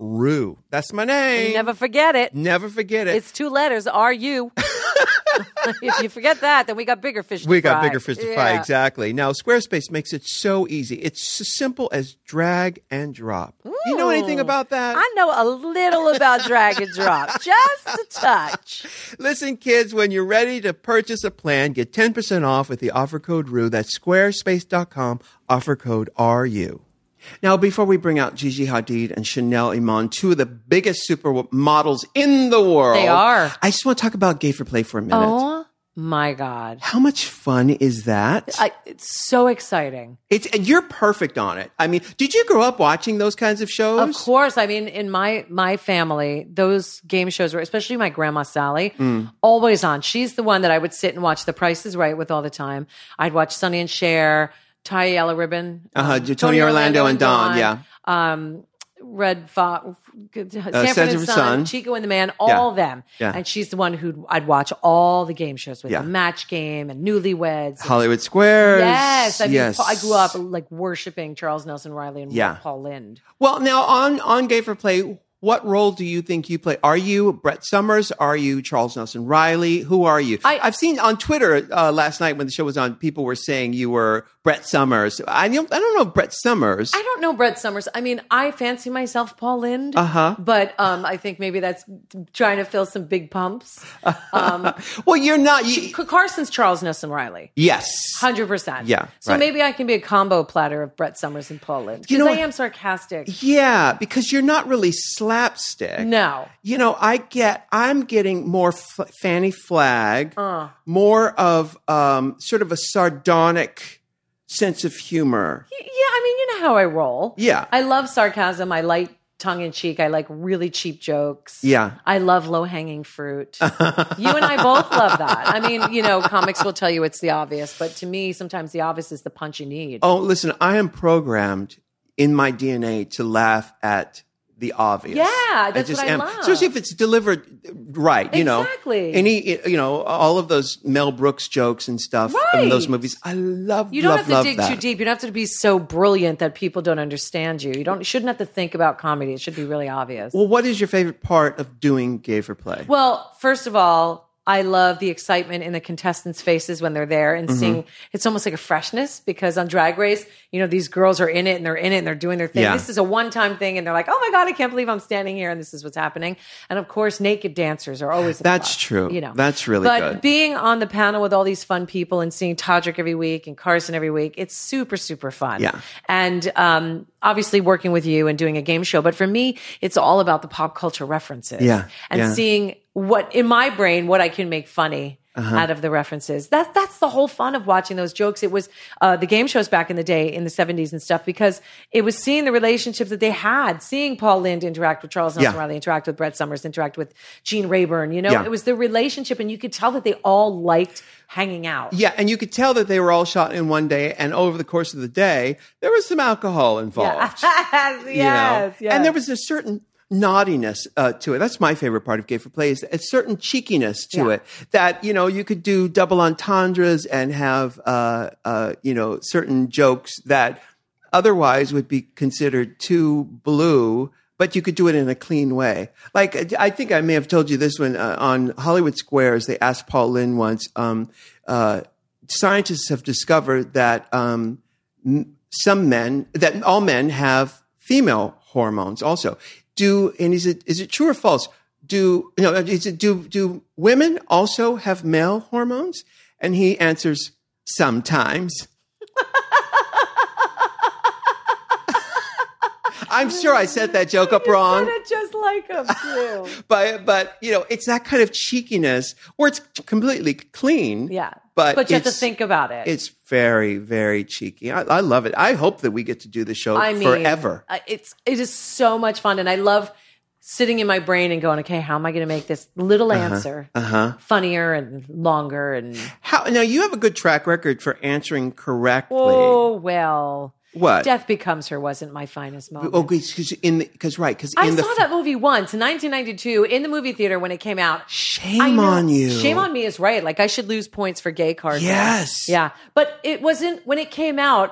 S1: Rue. That's my name.
S2: Never forget it.
S1: Never forget it.
S2: It's two letters, R U. If you forget that, then we got bigger fish to
S1: we
S2: fry.
S1: got bigger fish to
S2: Yeah.
S1: fry, exactly. Now, Squarespace makes it so easy. It's as simple as drag and drop. You know anything about that?
S2: I know a little about drag and drop, just a touch.
S1: Listen, kids, when you're ready to purchase a plan, get ten percent off with the offer code R U. That's squarespace dot com, offer code R U. Now, before we bring out Gigi Hadid and Chanel Iman, two of the biggest supermodels in the world.
S2: They are.
S1: I just want to talk about Gay for Play for a minute.
S2: Oh, my God.
S1: How much fun is that?
S2: I, it's so exciting.
S1: It's and you're perfect on it. I mean, did you grow up watching those kinds of shows?
S2: Of course. I mean, in my my family, those game shows were, especially my grandma Sally,
S1: Mm.
S2: always on. She's the one that I would sit and watch The Price is Right with all the time. I'd watch Sonny and Cher, Ty Yellow Ribbon,
S1: Uh-huh,
S2: um,
S1: Tony Orlando and Dawn, yeah.
S2: Um, Red Fox, Sanford
S1: Sanford
S2: and
S1: and
S2: Son,
S1: Son.
S2: Chico and the Man, all of them.
S1: Yeah.
S2: And she's the one who I'd watch all the game shows with,
S1: Yeah.
S2: the Match Game and Newlyweds.
S1: Hollywood Squares.
S2: Yes, I mean,
S1: yes.
S2: I grew up like worshiping Charles Nelson Riley and
S1: Yeah.
S2: Paul Lynde.
S1: Well, now on on Gay for Play, what role do you think you play? Are you Brett Summers? Are you Charles Nelson Riley? Who are you?
S2: I-
S1: I've seen on Twitter uh, last night when the show was on, people were saying you were Brett Summers. I don't, I don't know Brett Summers.
S2: I don't know Brett Summers. I mean, I fancy myself Paul Lynde,
S1: Uh-huh.
S2: but um, I think maybe that's trying to fill some big pumps. Um,
S1: Well, you're not. You,
S2: Carson's Charles Nelson Riley.
S1: yes.
S2: one hundred percent.
S1: Yeah,
S2: So
S1: right.
S2: maybe I can be a combo platter of Brett Summers and Paul Lynde.
S1: You
S2: Because
S1: know
S2: I
S1: what?
S2: am sarcastic.
S1: Yeah, because you're not really slapstick.
S2: No.
S1: You know, I get, I'm getting more f- Fanny Flagg,
S2: Uh.
S1: more of um, sort of a sardonic sense of humor.
S2: Y- Yeah, I mean, you know how I roll.
S1: Yeah.
S2: I love sarcasm. I like tongue in cheek. I like really cheap jokes.
S1: Yeah.
S2: I love low hanging fruit. You and I both love that. I mean, you know, comics will tell you it's the obvious, but to me, sometimes the obvious is the punch you need.
S1: Oh, listen, I am programmed in my D N A to laugh at the obvious.
S2: Yeah, that's
S1: just
S2: what I
S1: am.
S2: love.
S1: Especially if it's delivered right, you know.
S2: Exactly.
S1: Any, you know, all of those Mel Brooks jokes and stuff
S2: Right.
S1: in those movies. I love,
S2: You don't
S1: love,
S2: have to
S1: love
S2: dig
S1: that.
S2: too deep. You don't have to be so brilliant that people don't understand you. You don't you shouldn't have to think about comedy. It should be really obvious.
S1: Well, what is your favorite part of doing Gay for Play?
S2: Well, first of all, I love the excitement in the contestants' faces when they're there and seeing it's almost like a freshness because on Drag Race, you know, these girls are in it and they're in it and they're doing their thing.
S1: Yeah.
S2: This is a one time thing and they're like, oh my God, I can't believe I'm standing here and this is what's happening. And of course, naked dancers are always a
S1: That's
S2: plus,
S1: true.
S2: You know,
S1: That's really
S2: but
S1: good.
S2: being on the panel with all these fun people and seeing Todrick every week and Carson every week, it's super, super fun.
S1: Yeah.
S2: And um, obviously working with you and doing a game show. But for me, it's all about the pop culture references.
S1: Yeah.
S2: And
S1: Yeah.
S2: seeing what in my brain, what I can make funny
S1: Uh-huh.
S2: out of the references. That's that's the whole fun of watching those jokes. It was uh, the game shows back in the day in the seventies and stuff because it was seeing the relationships that they had, seeing Paul Lynde interact with Charles Nelson
S1: Yeah.
S2: Riley, interact with Brett Summers, interact with Gene Rayburn. You know,
S1: Yeah.
S2: it was the relationship, and you could tell that they all liked hanging out.
S1: Yeah, and you could tell that they were all shot in one day, and over the course of the day, there was some alcohol involved.
S2: yes,
S1: you
S2: yes,
S1: know? And there was a certain naughtiness uh, to it. That's my favorite part of Gay for Play is a certain cheekiness to
S2: Yeah.
S1: it that, you know, you could do double entendres and have, uh, uh, you know, certain jokes that otherwise would be considered too blue, but you could do it in a clean way. Like, I think I may have told you this one uh, on Hollywood Squares. They asked Paul Lynde once, um, uh, scientists have discovered that um, m- some men, that all men have female hormones also. Do, and is it, is it true or false? Do, no, is it, do, do women also have male hormones? And he answers, sometimes. I'm sure I set that joke up wrong.
S2: You said it just like him too.
S1: But, but, you know, it's that kind of cheekiness where it's completely clean.
S2: Yeah.
S1: But,
S2: But you have to
S1: it's-
S2: think about it.
S1: It's very, very cheeky. I, I love it. I hope that we get to do the show
S2: I mean,
S1: forever.
S2: uh, It's it is so much fun, and I love sitting in my brain and going, okay, how am I going to make this little answer
S1: Uh-huh.
S2: funnier and longer? And
S1: How, now, you have a good track record for answering correctly.
S2: oh well,
S1: What?
S2: Death Becomes Her wasn't my finest moment.
S1: Oh, because in the, because right, because
S2: I
S1: in the
S2: saw that movie once in nineteen ninety-two in the movie theater when it came out. I
S1: shame
S2: know.
S1: on you.
S2: Shame on me is right. Like I should lose points for gay cards.
S1: Yes.
S2: Yeah. But it wasn't when it came out.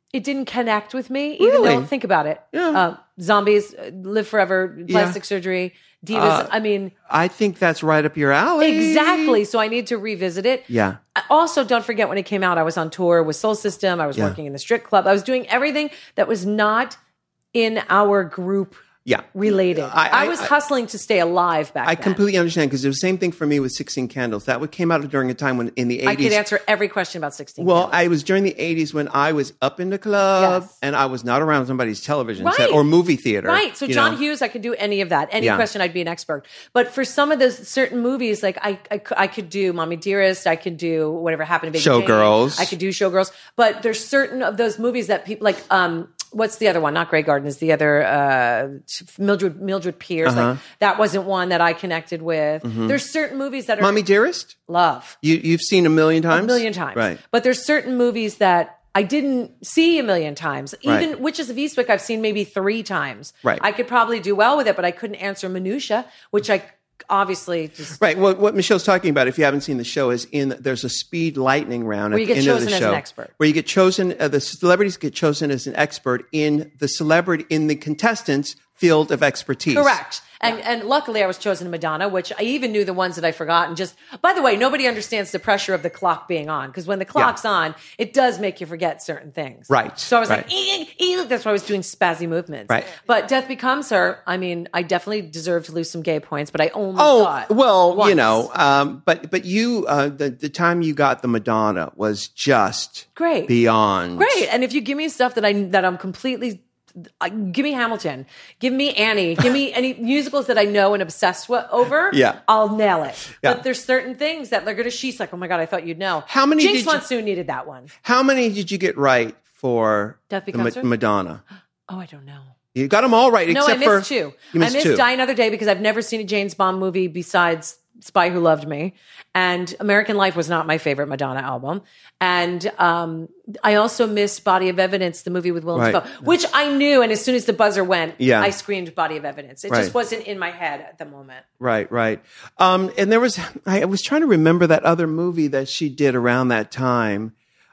S2: it didn't connect with me, even
S1: Really?
S2: though, think about it.
S1: Yeah.
S2: Uh, zombies, uh, live forever, plastic surgery, divas.
S1: Uh,
S2: I mean,
S1: I think that's right up your alley.
S2: exactly. So I need to revisit it.
S1: Yeah.
S2: I- Also, don't forget when it came out, I was on tour with Soul System. I was
S1: Yeah.
S2: working in the strip club. I was doing everything that was not in our group
S1: Yeah.
S2: related.
S1: I-
S2: I,
S1: I-
S2: was
S1: I-
S2: husling to stay alive back
S1: I
S2: then.
S1: completely understand because it was the same thing for me with sixteen Candles. That would came out during a time when in the
S2: I could
S1: eighties.
S2: answer every question about sixteen.
S1: Well,
S2: Candles.
S1: I was during the eighties when I was up in the club
S2: Yes.
S1: and I was not around somebody's television set
S2: Right.
S1: or movie theater.
S2: Right. So
S1: you
S2: John
S1: know?
S2: Hughes, I could do any of that. Any
S1: Yeah.
S2: question, I'd be an expert. But for some of those certain movies, like I, I, cou- I could do Mommy Dearest, I could do Whatever Happened to Baby Jane,
S1: Showgirls.
S2: I could do Showgirls. But there's certain of those movies that people like. Um, what's the other one? Not Grey Garden. Is the other uh, Mildred Mildred Pierce?
S1: Uh-huh.
S2: Like that wasn't one that I connected with. There's certain movies that are
S1: Mommy Dearest?
S2: love.
S1: You, you've seen a million times?
S2: A million times.
S1: Right.
S2: But there's certain movies that I didn't see a million times. Even
S1: Right.
S2: Witches of Eastwick, I've seen maybe three times.
S1: Right.
S2: I could probably do well with it, but I couldn't answer minutia, which I obviously just.
S1: Right. Well, what Michelle's talking about, if you haven't seen the show, is in there's a speed lightning round
S2: Where
S1: at
S2: you
S1: the
S2: get
S1: end of
S2: chosen
S1: the
S2: as an
S1: show,
S2: expert.
S1: where you get chosen. Uh, the celebrities get chosen as an expert in the celebrity in the contestants' field of expertise.
S2: Correct. And and luckily I was chosen Madonna, which I even knew the ones that I forgot. And just, by the way, nobody understands the pressure of the clock being on. Because when the clock's on, it does make you forget certain things.
S1: Right.
S2: So I was
S1: Right.
S2: like, eek, eek. That's why I was doing spazzy movements.
S1: Right.
S2: But Death Becomes Her, I mean, I definitely deserve to lose some gay points, but I only
S1: Oh
S2: saw it
S1: well,
S2: once.
S1: you know, um, but but you uh, the the time you got the Madonna was just
S2: Great.
S1: beyond
S2: Great. And if you give me stuff that I that I'm completely uh, give me Hamilton, give me Annie, give me any musicals that I know and obsessed with, over,
S1: Yeah.
S2: I'll nail it.
S1: Yeah.
S2: But there's certain things that they're going to, she's like, oh my God, I thought you'd know.
S1: How many
S2: Jinx
S1: did you-
S2: Monsoon needed that one.
S1: How many did you get right for
S2: Death
S1: the
S2: Becomes
S1: Ma-
S2: Her?
S1: Madonna?
S2: Oh, I don't know.
S1: You got them all right,
S2: No,
S1: except
S2: I
S1: for
S2: missed two.
S1: You missed
S2: I missed
S1: two.
S2: Die Another Day because I've never seen a James Bond movie besides Spy Who Loved Me. And American Life was not my favorite Madonna album. And um, I also missed Body of Evidence, the movie with Willem
S1: Right.
S2: Dafoe, which I knew. And as soon as the buzzer went,
S1: Yeah.
S2: I screamed Body of Evidence. It
S1: Right.
S2: just wasn't in my head at the moment.
S1: Right, right. Um, and there was, I was trying to remember that other movie that she did around that time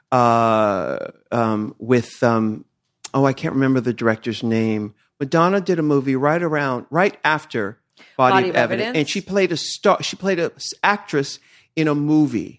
S1: uh, um, with, um, oh, I can't remember the director's name. Madonna did a movie right around, right after Body,
S2: Body
S1: of,
S2: of
S1: Evidence.
S2: Evidence?
S1: And she played a star, she played an actress in a movie.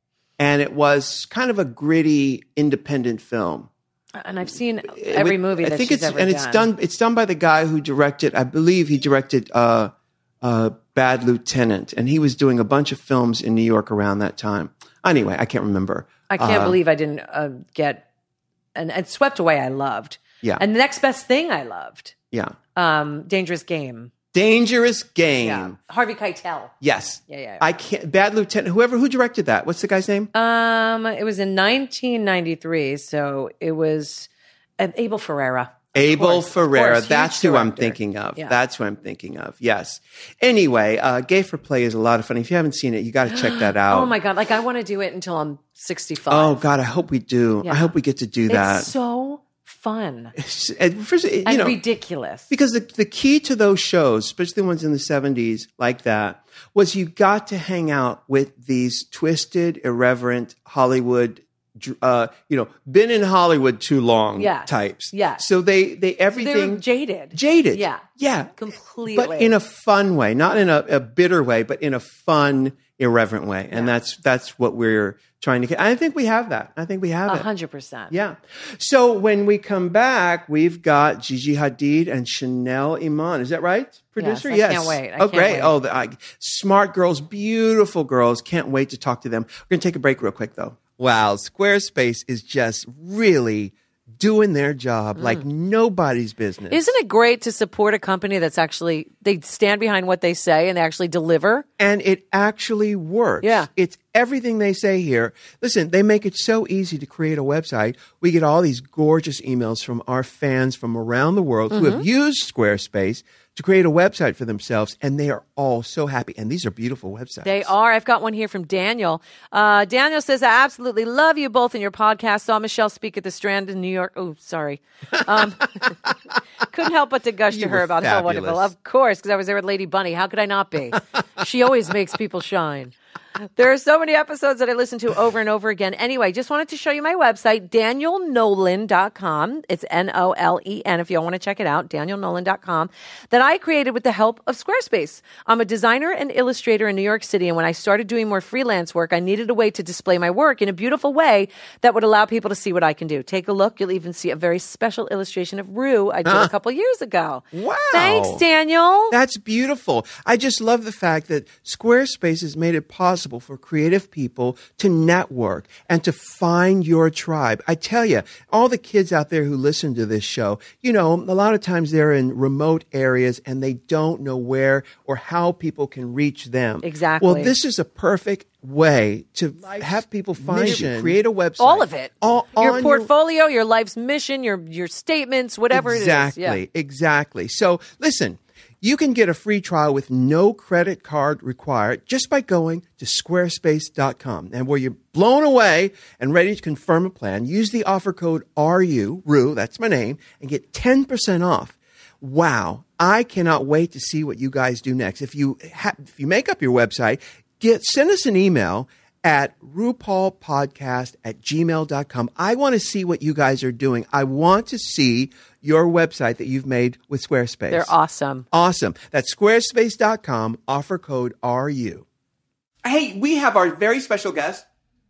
S1: And it was kind of a gritty, independent film.
S2: And I've seen every movie that
S1: I think
S2: she's
S1: it's
S2: ever
S1: and
S2: done.
S1: it's done. It's done by the guy who directed. I believe he directed uh, uh, Bad Lieutenant, and he was doing a bunch of films in New York around that time. Anyway, I can't remember.
S2: I can't
S1: Uh,
S2: believe I didn't uh, get, and, and Swept Away I loved.
S1: Yeah.
S2: And the Next Best Thing I loved.
S1: Yeah,
S2: Um, Dangerous Game.
S1: Dangerous Game.
S2: Yeah. Harvey Keitel.
S1: Yes.
S2: Yeah, yeah, yeah.
S1: I can't. Bad Lieutenant. Whoever who directed that. What's the guy's name?
S2: Um, it was in nineteen ninety-tee, so it was uh, Abel Ferreira.
S1: Abel
S2: course, of
S1: Ferreira.
S2: course, huge
S1: That's who I'm
S2: director.
S1: thinking of.
S2: Yeah.
S1: That's who I'm thinking of. Yes. Anyway, uh, Gay for Play is a lot of fun. If you haven't seen it, you got to check that out.
S2: Oh my God! Like I want to do it until I'm sixty-five.
S1: Oh God, I hope we do.
S2: Yeah.
S1: I hope we get to do
S2: it's
S1: that.
S2: so fun
S1: And first, you
S2: and
S1: know,
S2: ridiculous.
S1: because the, the key to those shows, especially the ones in the seventies like that, was you got to hang out with these twisted, irreverent Hollywood, uh, you know, been in Hollywood too long
S2: Yeah.
S1: types.
S2: Yeah.
S1: So they, they,
S2: They're
S1: everything
S2: jaded.
S1: jaded.
S2: Yeah.
S1: Yeah.
S2: Completely.
S1: But in a fun way, not in a, a bitter way, but in a fun, irreverent way. And that's, that's what we're trying to get. I think we have that. I think we have
S2: A
S1: it.
S2: hundred percent.
S1: Yeah. So when we come back, we've got Gigi Hadid and Chanel Iman. Is that right, producer?
S2: Yes, I can't wait. I
S1: oh,
S2: can't
S1: great.
S2: wait.
S1: Oh, the, I, smart girls, beautiful girls. Can't wait to talk to them. We're going to take a break real quick, though. Wow. Squarespace is just really doing their job like nobody's business.
S2: Isn't it great to support a company that's actually, they stand behind what they say and they actually deliver?
S1: And it actually works.
S2: Yeah.
S1: It's everything they say here. Listen, they make it so easy to create a website. We get all these gorgeous emails from our fans from around the world who have used Squarespace to create a website for themselves, and they are all so happy. And these are beautiful websites.
S2: They are. I've got one here from Daniel. Uh, Daniel says, I absolutely love you both in your podcast. Saw Michelle speak at the Strand in New York. Oh, sorry. Um, couldn't help but to gush
S1: You
S2: to her
S1: were
S2: about how
S1: fabulous.
S2: wonderful. Of course, because I was there with Lady Bunny. How could I not be? She always makes people shine. There are so many episodes that I listen to over and over again. Anyway, just wanted to show you my website, daniel nolen dot com. It's N O L E N if you want to check it out, daniel nolen dot com, that I created with the help of Squarespace. I'm a designer and illustrator in New York City, and when I started doing more freelance work, I needed a way to display my work in a beautiful way that would allow people to see what I can do. Take a look. You'll even see a very special illustration of Rue I did huh. a couple years ago.
S1: Wow.
S2: Thanks, Daniel.
S1: That's beautiful. I just love the fact that Squarespace has made it possible for creative people to network and to find your tribe. I tell you, all the kids out there who listen to this show, you know, a lot of times they're in remote areas and they don't know where or how people can reach them.
S2: Exactly.
S1: Well, this is a perfect way to have people find mission. you, create a website.
S2: All of it.
S1: All,
S2: your portfolio, your... your life's mission, your your statements, whatever
S1: exactly,
S2: it is.
S1: Exactly, yeah. exactly. So listen, you can get a free trial with no credit card required just by going to squarespace dot com. And where you're blown away and ready to confirm a plan, use the offer code R U, Rue, that's my name, and get ten percent off. Wow, I cannot wait to see what you guys do next. If you ha- if you make up your website, Get send us an email at RuPaulPodcast at gmail dot com. I want to see what you guys are doing. I want to see your website that you've made with Squarespace.
S2: They're awesome.
S1: Awesome. That's squarespace dot com, offer code R U. Hey, we have our very special guest.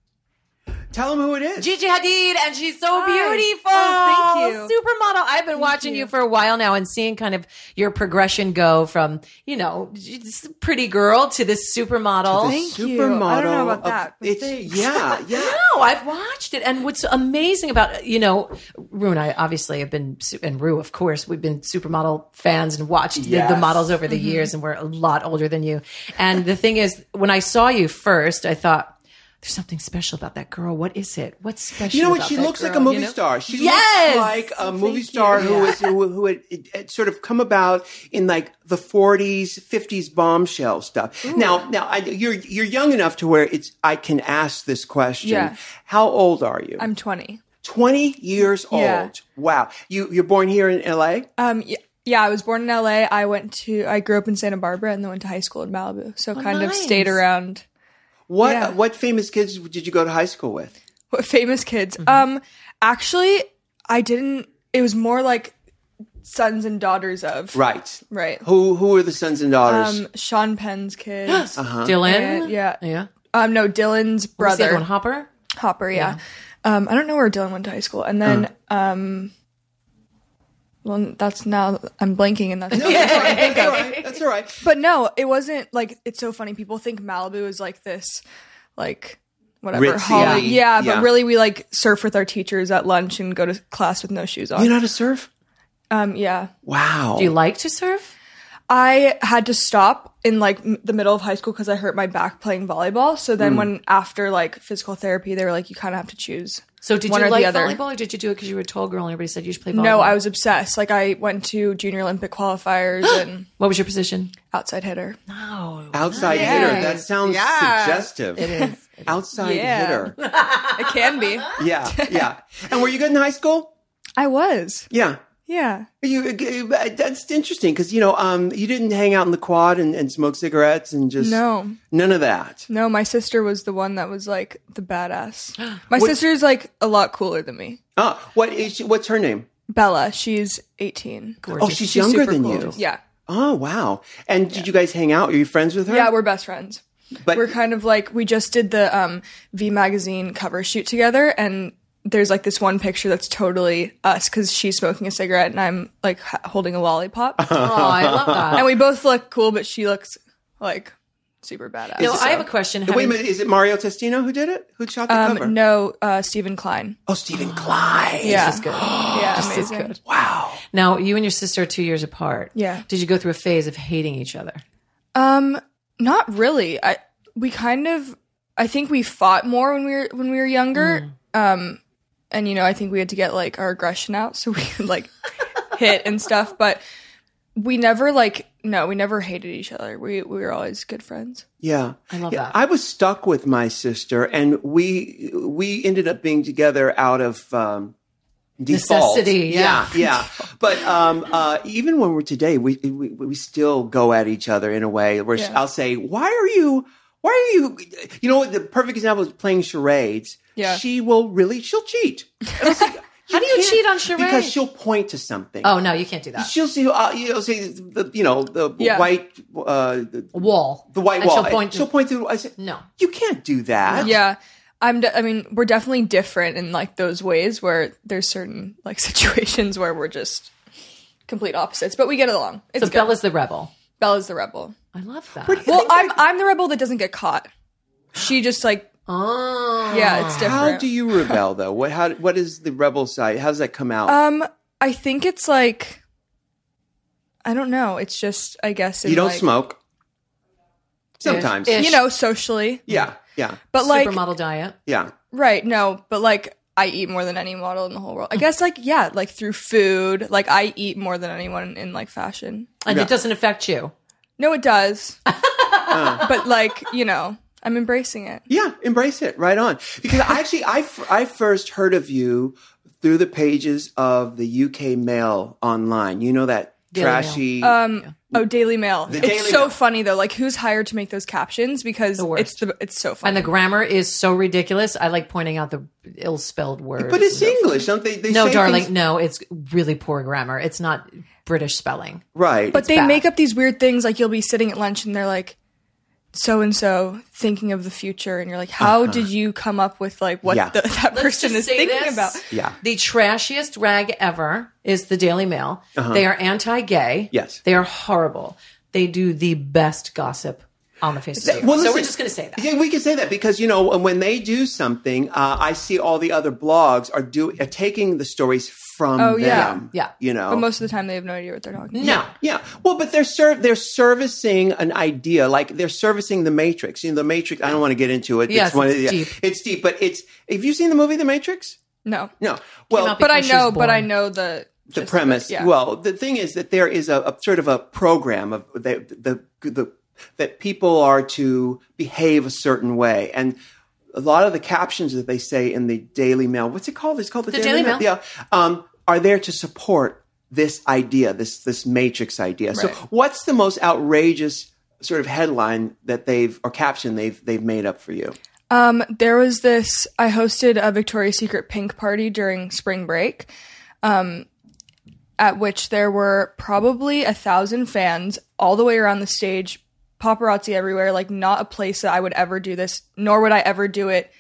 S1: Tell them who it is.
S2: Gigi Hadid, and she's so
S3: Hi.
S2: beautiful.
S3: Oh, thank you.
S2: Supermodel. I've been
S3: Thank
S2: watching you.
S3: you
S2: for a while now and seeing kind of your progression go from, you know, just a pretty girl to this supermodel.
S1: To the
S3: Thank you.
S1: supermodel.
S3: I don't know about
S1: of-
S3: that, but
S1: It's,
S3: thanks.
S1: yeah, yeah.
S2: No, I've watched it. And what's amazing about, you know, Rue and I obviously have been, and Rue, of course, we've been supermodel fans and watched the,
S1: Yes.
S2: the models over the years, and we're a lot older than you. And the thing is, when I saw you first, I thought, there's something special about that girl. What is it? What's special?
S1: You know what?
S2: about
S1: She
S2: that
S1: looks like a
S2: girl,
S1: movie
S2: you know?
S1: star. She
S2: Yes!
S1: looks like a movie
S3: Thank
S1: star
S3: you.
S1: who
S3: Yeah.
S1: was who, who had it, it sort of come about in like the forties, fifties bombshell stuff. Now, now I, you're you're young enough to where it's I can ask this question.
S3: Yeah.
S1: How old are you?
S3: I'm twenty.
S1: twenty years old.
S3: Yeah.
S1: Wow. You you're born here in L A?
S3: Um, yeah, yeah, I was born in L A. I went to, I grew up in Santa Barbara and then went to high school in Malibu. So kind of
S2: nice.
S3: stayed around.
S1: What
S3: Yeah.
S1: what famous kids did you go to high school with?
S3: What famous kids?
S2: Mm-hmm.
S3: Um, actually, I didn't, it was more like sons and daughters of.
S1: Right.
S3: Right.
S1: Who who are the sons and daughters?
S3: Um, Sean Penn's kids.
S1: Uh-huh.
S2: Dylan?
S3: And- yeah.
S2: Yeah.
S3: Um, no, Dylan's
S2: What's the other
S3: brother.
S2: one? Hopper?
S3: Hopper, yeah. Um, I don't know where Dylan went to high school. And then, um, well, that's now, I'm blanking and that's
S1: No, that's all right. That's all right. That's all right.
S3: But no, it wasn't like, it's so funny. People think Malibu is like this, like, whatever.
S1: Ritzy.
S3: Holly.
S1: Yeah.
S3: Yeah,
S1: Yeah.
S3: but really we like surf with our teachers at lunch and go to class with no shoes on.
S1: You know how to surf?
S3: Um, yeah.
S1: Wow.
S2: Do you like to surf?
S3: I had to stop in like m- the middle of high school because I hurt my back playing volleyball. So then when after like physical therapy, they were like, you kind of have to choose.
S2: So did
S3: one
S2: you
S3: or
S2: like
S3: the other.
S2: volleyball, or did you do it because you were a tall girl and everybody said you should play volleyball?
S3: No, I was obsessed. Like I went to junior Olympic qualifiers and
S2: What was your position?
S3: outside hitter.
S2: No.
S1: Outside
S3: Yeah.
S1: hitter. That sounds
S3: Yeah.
S1: suggestive.
S2: It is.
S1: Outside
S3: Yeah.
S1: hitter.
S3: It can be.
S1: Yeah, yeah. And were you good in high school?
S3: I was.
S1: Yeah.
S3: Yeah.
S1: You, that's interesting because, you know, um, you didn't hang out in the quad and, and smoke cigarettes and just
S3: No.
S1: none of that.
S3: No, my sister was the one that was like the badass. My sister's like a lot cooler than me.
S1: Oh, what is she, what's her name?
S3: Bella, she's eighteen.
S2: Gorgeous.
S1: Oh, she's, younger
S3: super
S1: than
S3: cool.
S1: you.
S3: Yeah.
S1: Oh, wow. And did you guys hang out? Are you friends with her?
S3: Yeah, we're best friends.
S1: But
S3: We're kind of like, we just did the um, V Magazine cover shoot together, and there's like this one picture that's totally us because she's smoking a cigarette and I'm like h- holding a lollipop.
S2: Oh, I love that.
S3: And we both look cool, but she looks like super badass.
S2: No,
S3: So-
S2: I have a question.
S1: wait a
S2: Having-
S1: minute. Is it Mario Testino who did it? Who shot the cover?
S3: Um, no, uh, Stephen Klein.
S1: Oh, Stephen Klein.
S3: Yeah.
S2: This is good.
S3: Yeah,
S2: This is
S3: amazing.
S2: good.
S1: Wow.
S2: Now, you and your sister are two years apart.
S3: Yeah.
S2: Did you go through a phase of hating each other?
S3: Um, not really. I we kind of I think we fought more when we were when we were younger. Um, and you know, I think we had to get like our aggression out so we could like hit and stuff. But we never like no, we never hated each other. We we were always good friends.
S1: Yeah.
S2: I love
S1: Yeah,
S2: that.
S1: I was stuck with my sister and we we ended up being together out of um default.
S2: Necessity, yeah.
S1: yeah. yeah. But um uh even when we're today, we we we still go at each other in a way where
S3: Yeah.
S1: I'll say, "Why are you Why are you, you know what, the perfect example is playing charades.
S3: Yeah.
S1: She will really, she'll cheat. And it's like,
S2: How do you
S1: can't-
S2: cheat on charades?
S1: Because she'll point to something.
S2: Oh, no, you can't do that.
S1: She'll see, uh, you'll see the, you know, the
S3: Yeah.
S1: white, uh, the,
S2: Wall.
S1: the white
S2: And
S1: wall.
S2: she'll point to-
S1: she'll point to, I said,
S2: No.
S1: you can't do that.
S3: Yeah. I'm de- I mean, we're definitely different in like those ways where there's certain like situations where we're just complete opposites, but we get along. It's
S2: So
S3: good.
S2: Bella's the rebel.
S3: Bella's the rebel.
S2: I love that.
S3: Well, I'm I'm the rebel that doesn't get caught. She just like
S2: Oh.
S3: yeah, it's different.
S1: How do you rebel though? What, how, what is the rebel side? How does that come out?
S3: Um, I think it's like I don't know. It's just I guess in,
S1: you don't
S3: like,
S1: smoke. Sometimes.
S2: Ish.
S3: you know, socially,
S1: Yeah, yeah,
S3: but like
S2: Supermodel diet.
S1: yeah.
S3: right, no, but like I eat more than any model in the whole world. I guess like yeah, like through food, like I eat more than anyone in like fashion.
S2: And
S1: Yeah.
S2: it doesn't affect you.
S3: No, it does. But like, you know, I'm embracing it.
S1: Yeah, embrace it. Right on. Because I actually, I, f- I first heard of you through the pages of the U K Mail online. You know that
S2: Daily
S1: trashy.
S3: Um oh, Daily Mail.
S1: The
S3: it's
S1: Daily
S3: so
S1: Mail.
S3: funny though. Like who's hired to make those captions because
S2: The worst.
S3: it's the it's so funny.
S2: And the grammar is so ridiculous. I like pointing out the ill-spelled words.
S1: but it's English, don't they? they
S2: No,
S1: say
S2: darling,
S1: things-
S2: no. It's really poor grammar. It's not British spelling.
S1: Right.
S3: but they
S2: bad.
S3: make up these weird things like you'll be sitting at lunch and they're like so and so thinking of the future and you're like how did you come up with like what
S1: Yeah.
S3: the, that
S2: Let's
S3: person
S2: just
S3: is
S2: say
S3: thinking
S2: this.
S3: about?
S1: Yeah.
S2: The trashiest rag ever is the Daily Mail. They are anti-gay.
S1: Yes.
S2: They are horrible. They do the best gossip on the face of the earth.
S1: Well,
S2: So
S1: listen,
S2: we're just going to say that.
S1: Yeah, we can say that because, you know, when they do something, uh, I see all the other blogs are do are taking the stories from
S3: Oh, yeah.
S1: them.
S2: Yeah.
S1: You know.
S3: But most of the time they have no idea what they're talking about.
S2: No.
S1: Yeah, well, but they're ser- they're servicing an idea, like they're servicing the Matrix. You know, the Matrix. I don't want to get into it.
S2: Yes,
S1: one
S2: it's
S1: of the,
S2: deep.
S1: It's deep, but it's. Have you seen the movie The Matrix?
S3: No.
S1: No. Well,
S2: out
S3: But I
S2: Because she's
S3: know, but I
S2: born.
S3: know the
S1: the
S3: gist of it,
S1: premise.
S3: yeah.
S1: Well, the thing is that there is a, a sort of a program of the, the the that people are to behave a certain way, and a lot of the captions that they say in the Daily Mail. What's it called? It's called the,
S2: The Daily Mail.
S1: Yeah, um, are there to support this idea, this this Matrix idea. So,
S3: Right.
S1: what's the most outrageous sort of headline that they've or caption they've they've made up for you?
S3: Um, there was this. I hosted a Victoria's Secret pink party during spring break, um, at which there were probably a thousand fans all the way around the stage, paparazzi everywhere. Like, not a place that I would ever do this, nor would I ever do it,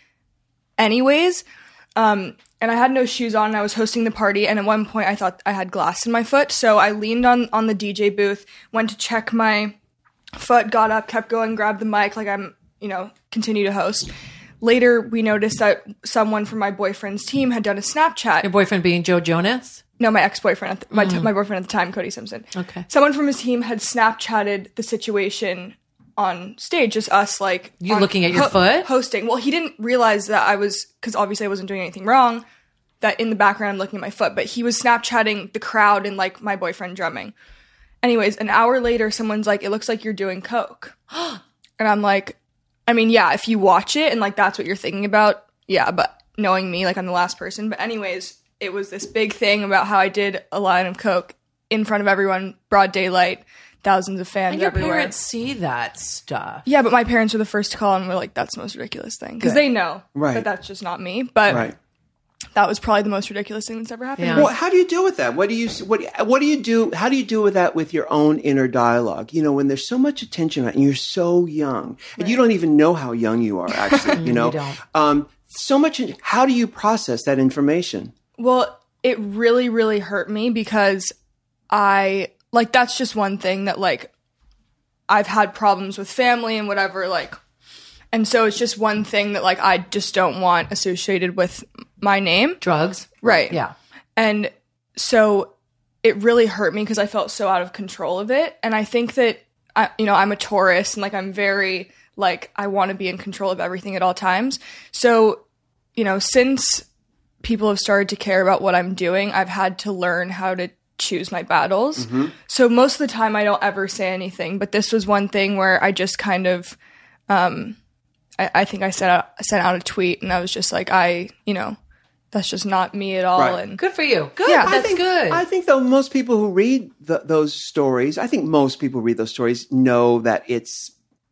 S3: anyways. Um, and I had no shoes on, and I was hosting the party. And at one point, I thought I had glass in my foot, so I leaned on on the D J booth, went to check my foot, got up, kept going, grabbed the mic, like I'm, you know, continue to host. Later, we noticed that someone from my boyfriend's team had done a Snapchat.
S2: Your boyfriend being Joe Jonas?
S3: No, my ex-boyfriend, at the, my, t- my boyfriend at the time, Cody Simpson.
S2: Okay.
S3: Someone from his team had Snapchatted the situation on stage, just us, like...
S2: You
S3: on-
S2: looking at your foot?
S3: Hosting. Well, he didn't realize that I was... Because obviously I wasn't doing anything wrong, that in the background I'm looking at my foot. But he was Snapchatting the crowd and, like, my boyfriend drumming. Anyways, an hour later, someone's like, it looks like you're doing coke. And I'm like, I mean, yeah, if you watch it and, like, that's what you're thinking about, yeah, but knowing me, like, I'm the last person. But anyways, it was this big thing about how I did a line of coke in front of everyone, broad daylight, thousands of fans
S2: And your
S3: everywhere.
S2: parents see that stuff.
S3: Yeah, but my parents were the first to call and were like, that's the most ridiculous thing. Because
S2: Good.
S3: they know
S1: Right.
S3: that that's just not me. But
S1: Right.
S3: that was probably the most ridiculous thing that's ever happened.
S2: Yeah.
S3: to me.
S1: Well, how do you deal with that? What do you what what do you do? How do you deal with that with your own inner dialogue? You know, when there's so much attention on it and you're so young, and you don't even know how young you are. Actually, you know,
S2: You don't.
S1: Um, so much. How do you process that information?
S3: Well, it really, really hurt me because I, like, that's just one thing that, like, I've had problems with family and whatever, like, and so it's just one thing that, like, I just don't want associated with my name.
S2: Drugs?
S3: Right.
S2: Yeah.
S3: And so it really hurt me because I felt so out of control of it. And I think that, I, you know, I'm a Taurus and, like, I'm very, like, I want to be in control of everything at all times. So, you know, since people have started to care about what I'm doing, I've had to learn how to choose my battles. So most of the time I don't ever say anything, but this was one thing where I just kind of, um, I, I think I sent out, sent out a tweet and I was just like, I, you know, that's just not me at all.
S1: Right.
S3: And
S2: Good for you. Good.
S3: Yeah.
S1: I
S2: That's
S1: think,
S2: good.
S1: I think though most people who read the, those stories, I think most people read those stories know that it's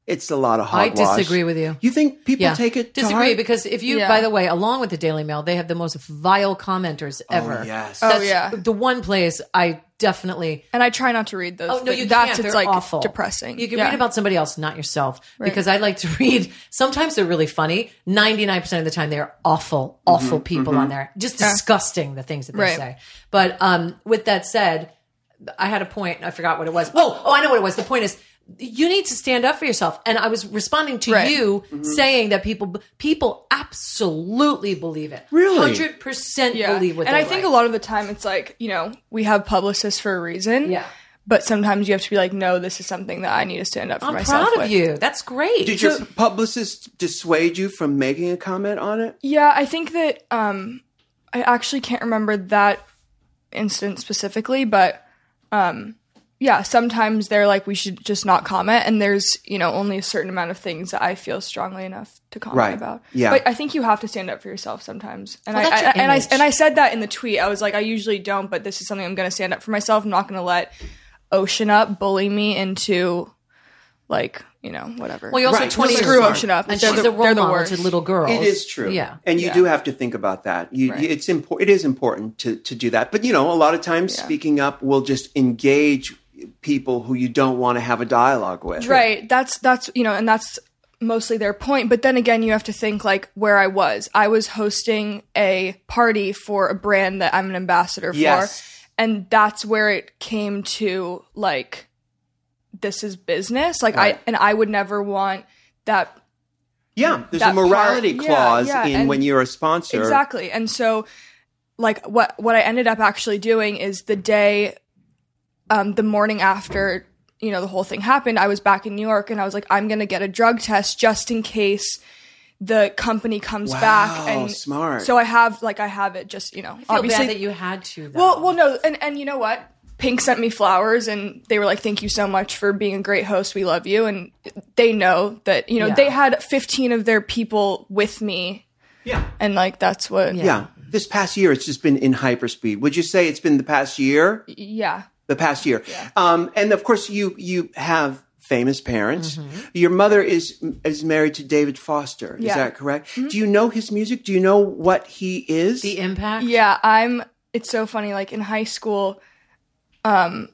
S1: It's a lot of
S2: I
S1: hogwash.
S2: disagree with you.
S1: You think people
S2: Yeah.
S1: take it to
S2: Disagree
S1: heart?
S2: because if you,
S3: Yeah.
S2: by the way, along with the Daily Mail, they have the most vile commenters ever.
S1: Oh, yes.
S3: Oh,
S2: That's
S3: yeah.
S2: the one place I definitely.
S3: And I try not to read those.
S2: Oh no,
S3: but
S2: you
S3: that's
S2: can't.
S3: it's
S2: They're
S3: like
S2: awful,
S3: depressing.
S2: You can
S3: Yeah.
S2: read about somebody else, not yourself,
S3: Right.
S2: because I like to read. Sometimes they're really funny. Ninety-nine percent of the time, they are awful, awful people on there. Just disgusting the things that they
S3: Right.
S2: say. But um, with that said, I had a point. I forgot what it was. Oh, oh, I know what it was. The point is, you need to stand up for yourself. And I was responding to
S3: Right.
S2: you saying that people people absolutely believe it.
S1: Really?
S2: Hundred percent
S3: Yeah.
S2: believe what
S3: and
S2: they
S3: I think
S2: write.
S3: a lot of the time it's like, you know, we have publicists for a reason.
S2: Yeah.
S3: But sometimes you have to be like, no, this is something that I need to stand up for
S2: I'm
S3: myself
S2: proud of
S3: with.
S2: you. That's great.
S1: Did your publicist dissuade you from making a comment on it?
S3: Yeah, I think that um I actually can't remember that instance specifically, but um yeah, sometimes they're like, we should just not comment, and there's, you know, only a certain amount of things that I feel strongly enough to comment
S1: Right.
S3: about.
S1: Yeah.
S3: But I think you have to stand up for yourself sometimes. And
S2: Well,
S3: I,
S2: that's your
S3: I and I
S2: image.
S3: and I said that in the tweet. I was like, I usually don't, but this is something I'm gonna stand up for myself. I'm not gonna let Ocean Up bully me into like, you know, whatever.
S2: Well, you're also
S1: Right.
S2: twenty
S1: Well,
S2: years
S3: Screw
S2: old.
S3: Ocean Up.
S2: and
S3: They're
S2: she's
S3: the-
S2: a role
S3: they're the
S2: model
S3: worst.
S2: to little girls.
S1: It is true.
S2: Yeah.
S1: And you
S3: Yeah.
S1: do have to think about that. You,
S3: Right.
S1: you- it's important. It is important to, to do that. But, you know, a lot of times
S3: Yeah.
S1: speaking up will just engage people who you don't want to have a dialogue with.
S3: Right. That's that's you know, and that's mostly their point. But then again, you have to think like where I was. I was hosting a party for a brand that I'm an ambassador for.
S1: Yes.
S3: And that's where it came to like, this is business. Like
S1: Right.
S3: I and I would never want that
S1: Yeah. There's
S3: That
S1: a morality
S3: part- yeah,
S1: clause
S3: yeah,
S1: in
S3: and-
S1: when you're a sponsor.
S3: Exactly. And so like what what I ended up actually doing is the day um the morning after, you know, the whole thing happened, I was back in New York and I was like, I'm going to get a drug test just in case the company comes
S1: Wow,
S3: back and
S1: smart.
S3: So I have like I have it just, you know,
S2: I feel
S3: obviously
S2: bad that you had to. Though.
S3: Well, well no, and and you know what? Pink sent me flowers and they were like, thank you so much for being a great host. We love you. And they know that, you know,
S2: Yeah.
S3: they had fifteen of their people with me.
S1: Yeah.
S3: And like, that's what,
S2: Yeah.
S1: Yeah. This past year, it's just been in hyperspeed. Would you say it's been the past year?
S3: yeah.
S1: The past year. Um, and of course, you you have famous parents.
S3: Mm-hmm.
S1: Your mother is is married to David Foster. Is
S3: Yeah.
S1: that correct? Do you know his music? Do you know what he is?
S2: the impact.
S3: Yeah, I'm. It's so funny. Like in high school, um,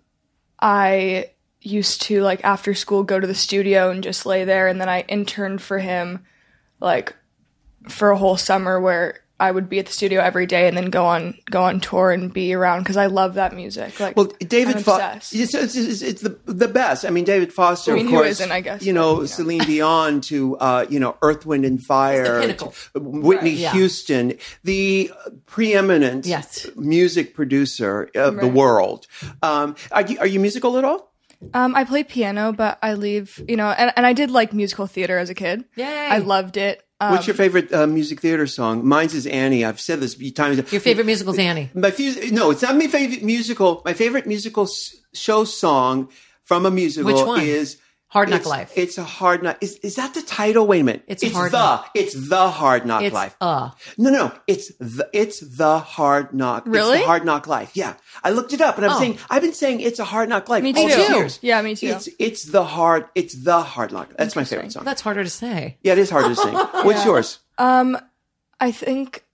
S3: I used to like after school go to the studio and just lay there, and then I interned for him, like for a whole summer where I would be at the studio every day and then go on go on tour and be around because I love that music. Like,
S1: Well, David
S3: I'm
S1: Foster,
S3: obsessed.
S1: it's, it's, it's, it's the the best. I mean, David Foster,
S3: I mean,
S1: of
S3: who
S1: course,
S3: isn't, I guess,
S1: you
S3: but,
S1: know,
S3: you know.
S1: Celine Dion to uh, you know, Earth, Wind and Fire,
S2: pinnacle.
S1: to Whitney
S2: Right, yeah.
S1: Houston, the preeminent
S2: Yes.
S1: music producer of the
S3: Right.
S1: world. Um, are you, are you musical at all?
S3: Um, I play piano, but I leave, you know, and, and I did like musical theater as a kid.
S2: Yay.
S3: I loved it. Um,
S1: What's your favorite uh, music theater song? Mine's is Annie. I've said this a few times.
S2: Your favorite musical's Annie.
S1: My fu- no, it's not my favorite musical. My favorite musical s- show song from a musical
S2: Which one?
S1: is
S2: Hard Knock
S1: it's,
S2: Life.
S1: It's a hard knock. Is, is that the title? Wait a minute.
S2: It's Hard
S1: the.
S2: Knock.
S1: It's the Hard Knock
S2: It's
S1: Life.
S2: uh.
S1: No, no, it's the. It's the Hard Knock.
S3: Really?
S1: It's the Hard Knock Life. Yeah, I looked it up, and I'm
S2: Oh.
S1: saying I've been saying it's a Hard Knock Life.
S3: Me
S1: all
S3: too.
S1: these years.
S3: Yeah, me too.
S1: It's it's the hard. It's the Hard Knock. That's my favorite song.
S2: That's harder to say.
S1: Yeah, it is hard to sing. What's yours?
S3: Um, I think,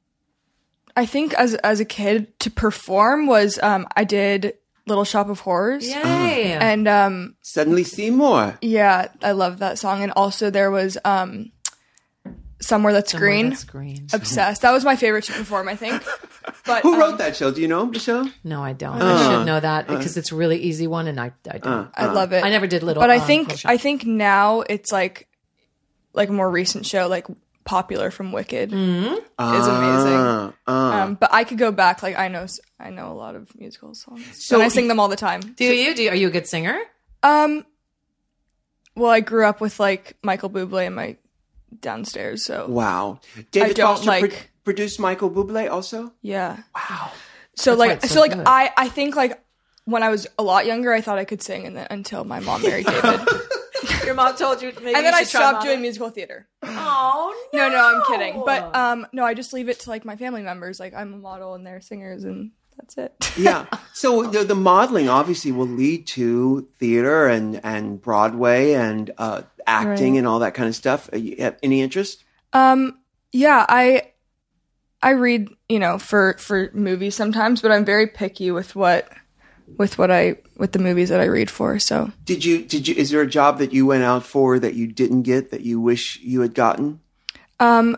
S3: I think as as a kid to perform was um I did Little Shop of Horrors.
S2: Yay.
S3: And um
S1: Suddenly Seymour.
S3: yeah, I love that song. And also there was um Somewhere That's
S2: Somewhere
S3: Green.
S2: That's green.
S3: Obsessed. That was my favorite to perform, I think. But
S1: Who
S3: um,
S1: wrote that show? Do you know, Michelle?
S2: No, I don't. I should know that because it's a really easy one, and I, I don't.
S3: I love it.
S2: I never did Little.
S3: But I
S2: um,
S3: think
S2: Little Shop.
S3: I think now it's like like a more recent show, like Popular from Wicked
S2: Mm-hmm.
S3: is amazing.
S1: Uh, uh.
S3: Um, but I could go back. Like I know, I know a lot of musical songs,
S1: So
S3: and I sing them all the time.
S2: Do you? Do you, are you a good singer?
S3: Um, well, I grew up with like Michael Bublé in my downstairs, so
S1: Wow. David
S3: don't
S1: Foster
S3: like-
S1: pro- produced Michael Bublé also?
S3: yeah.
S1: Wow.
S3: So
S2: That's why
S3: like,
S2: it's
S3: so,
S2: so
S3: like,
S2: good.
S3: I I think like when I was a lot younger, I thought I could sing, and then until my mom married David,
S2: Your mom told you, maybe
S3: and then I stopped doing musical theater.
S2: Oh
S3: No, no, I'm kidding. But um, no, I just leave it to like my family members. Like I'm a model, and they're singers, and that's it.
S1: Yeah. So the, the modeling obviously will lead to theater and, and Broadway and uh, acting
S3: Right.
S1: and all that kind of stuff. Uh, You have any interest?
S3: Um, yeah, I I read, you know, for for movies sometimes, but I'm very picky with what with what I with the movies that I read for. So
S1: Did you? Did you? Is there a job that you went out for that you didn't get that you wish you had gotten?
S3: Um,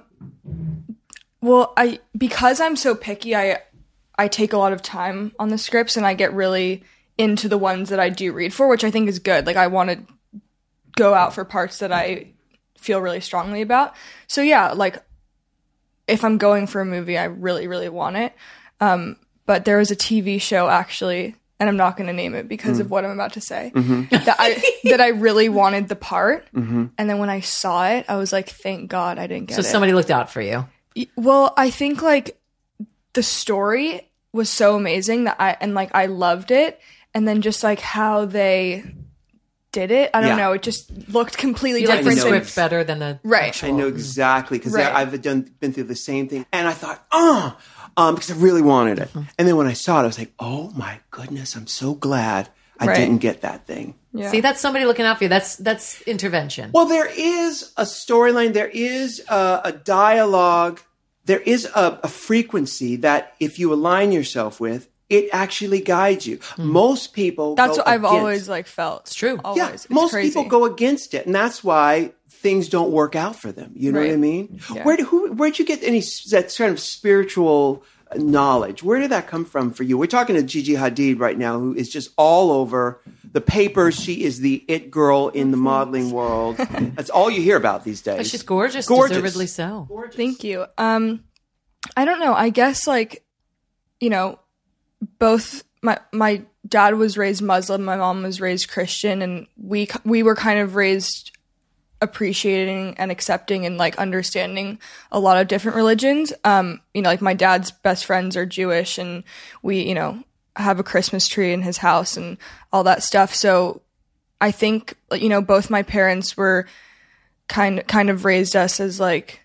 S3: well, I because I'm so picky, I I take a lot of time on the scripts, and I get really into the ones that I do read for, which I think is good. Like I want to go out for parts that I feel really strongly about. So yeah, like if I'm going for a movie, I really really want it. Um, but there was a T V show actually, and I'm not going to name it because mm. of what I'm about to say, mm-hmm. that I that I really wanted the part. Mm-hmm. And then when I saw it, I was like, thank God I didn't get
S2: so
S3: it.
S2: So somebody looked out for you.
S3: Well, I think like the story was so amazing that I, and like I loved it. And then just like how they did it, I don't
S1: Yeah.
S3: know. It just looked completely
S2: You like
S3: different.
S2: the script better than the
S3: Right.
S2: actual.
S1: I know exactly because
S3: Right.
S1: I've done been through the same thing, and I thought, oh, um, because I really wanted it. And then when I saw it, I was like, oh my goodness, I'm so glad I
S3: Right.
S1: didn't get that thing.
S3: Yeah.
S2: See, that's somebody looking out for you. That's that's intervention.
S1: Well, there is a storyline, there is a, a dialogue, there is a, a frequency that if you align yourself with, it actually guides you. Mm. Most people
S3: That's
S1: go
S3: what I've
S1: against.
S3: always like felt.
S2: It's true.
S3: Always.
S1: Yeah,
S3: It's
S1: most
S3: crazy.
S1: people go against it, and that's why things don't work out for them. You know
S3: Right.
S1: what I mean?
S3: Yeah.
S1: Where do, who where'd you get any s- that sort of spiritual knowledge? Where did that come from for you? We're talking to Gigi Hadid right now, who is just all over the papers. She is the it girl in the modeling world. That's all you hear about these days.
S2: But she's gorgeous,
S1: Gorgeous.
S2: deservedly so.
S1: Gorgeous.
S3: Thank you. Um, I don't know. I guess like, you know, both my my dad was raised Muslim, my mom was raised Christian, and we we were kind of raised appreciating and accepting and like understanding a lot of different religions. Um, you know, like my dad's best friends are Jewish, and we, you know, have a Christmas tree in his house and all that stuff. So I think, you know, both my parents were kind kind of raised us as like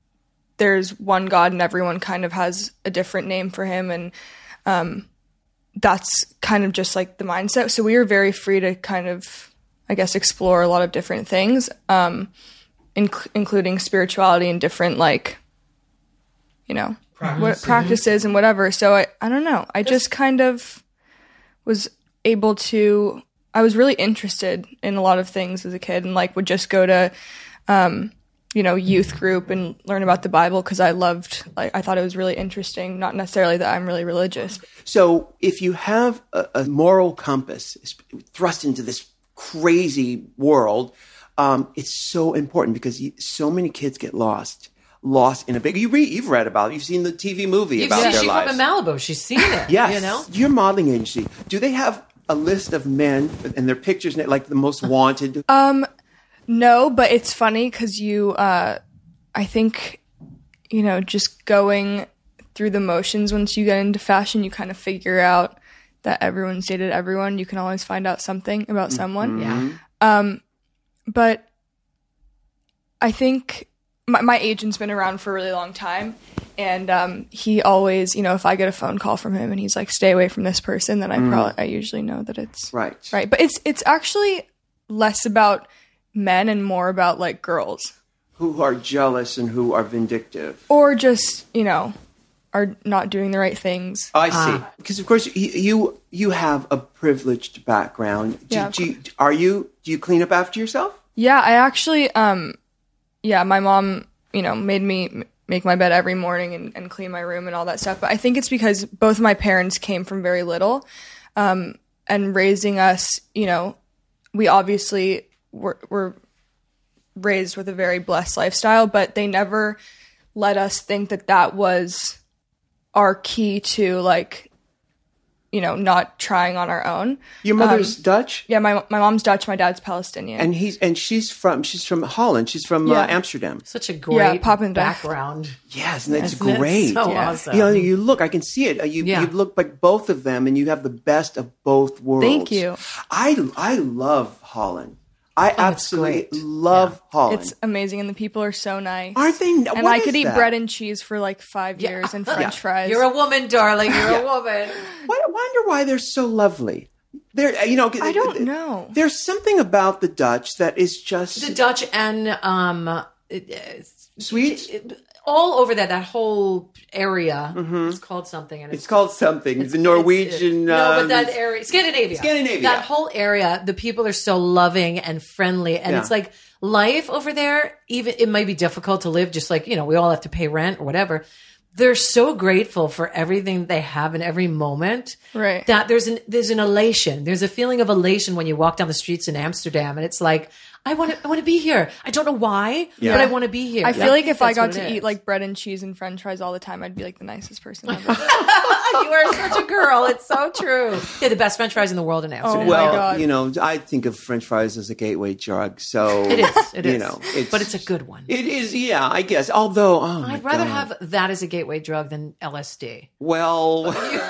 S3: there's one God and everyone kind of has a different name for him, and um, that's kind of just like the mindset. So we were very free to kind of, I guess, explore a lot of different things, um, inc- including spirituality and different like, you know,
S4: Practices.
S3: what practices and whatever. So I, I don't know. I just kind of was able to, I was really interested in a lot of things as a kid, and like would just go to, um, you know, youth group and learn about the Bible because I loved, like, I thought it was really interesting. Not necessarily that I'm really religious.
S1: So if you have a, a moral compass thrust into this crazy world, um, it's so important because you, so many kids get lost. Lost in a big. You read, you've read about it. You've seen the T V movie
S2: You've
S1: about
S2: seen,
S1: their
S2: she grew up
S1: lives.
S2: in Malibu. She's seen it.
S1: Yes.
S2: You know?
S1: Your modeling agency, do they have a list of men and their pictures, like the most wanted?
S3: Um, no, but it's funny because you, uh, I think, you know, just going through the motions once you get into fashion, you kind of figure out that everyone's dated everyone. You can always find out something about someone.
S2: Yeah.
S3: Um, but I think my, my agent's been around for a really long time, and um, he always, you know, if I get a phone call from him and he's like, "Stay away from this person," then I probably, I usually know that it's
S1: Right.
S3: right. But it's it's actually less about men and more about like girls,
S1: Who are jealous and who are vindictive.
S3: or just, you know, are not doing the right things.
S1: I see. Because of course you you, you have a privileged background. Do,
S3: Yeah, of
S1: do you, are you? Do you clean up after yourself?
S3: Yeah, I actually, um, yeah, my mom, you know, made me m- make my bed every morning and, and clean my room and all that stuff. But I think it's because both my parents came from very little, um, and raising us, you know, we obviously were, were raised with a very blessed lifestyle, but they never let us think that that was our key to like, you know, not trying on our own.
S1: Your mother's Dutch,
S3: Yeah, my my mom's Dutch, my dad's Palestinian.
S1: and he's and she's from she's from Holland. She's from uh,
S3: Yeah.
S1: Amsterdam.
S2: Such a great
S3: Yeah, Papendrecht.
S2: background.
S1: Yes, and that's
S2: Isn't it
S1: great.
S2: so
S3: Yeah.
S2: awesome.
S1: You know, you look. I can see it. Uh, You
S2: Yeah.
S1: you look like both of them, and you have the best of both worlds.
S3: Thank you.
S1: I I love Holland. I absolutely
S2: great.
S1: love Holland.
S3: It's amazing, and the people are so nice.
S1: Aren't they?
S3: And
S1: What
S3: I
S1: is
S3: could eat
S1: that?
S3: bread and cheese for like five years and French fries.
S2: You're a woman, darling. You're a woman.
S1: I wonder why they're so lovely. There, you know,
S3: I don't know.
S1: There's something about the Dutch that is just
S2: The Dutch and um, it, it's-
S1: sweet.
S2: it- all over that that whole area. It's called something, and
S1: It's called something.
S2: It's-
S1: the Norwegian.
S2: it's- no,
S1: um,
S2: but that area, Scandinavia.
S1: Scandinavia.
S2: That whole area, the people are so loving and friendly, and
S1: Yeah.
S2: it's like life over there. Even it might be difficult to live, just like you know, we all have to pay rent or whatever. They're so grateful for everything they have in every moment.
S3: Right.
S2: That there's an there's an elation. There's a feeling of elation when you walk down the streets in Amsterdam, and it's like I want to I want to be here. I don't know why,
S1: Yeah.
S2: but I want to be here.
S3: I feel like if I
S2: That's
S3: got
S2: what
S3: to
S2: it
S3: eat
S2: is.
S3: like bread and cheese and French fries all the time, I'd be like the nicest person ever.
S2: you are such a girl. It's so true. They're the best French fries in the world in Amsterdam.
S3: Oh,
S1: well,
S3: my God.
S1: you know, I think of French fries as a gateway drug. So
S2: It is. It is.
S1: You know, it's,
S2: but it's a good one.
S1: It is. Yeah, I guess. Although, oh my
S2: I'd rather
S1: God.
S2: have that as a gateway drug than L S D.
S1: Well.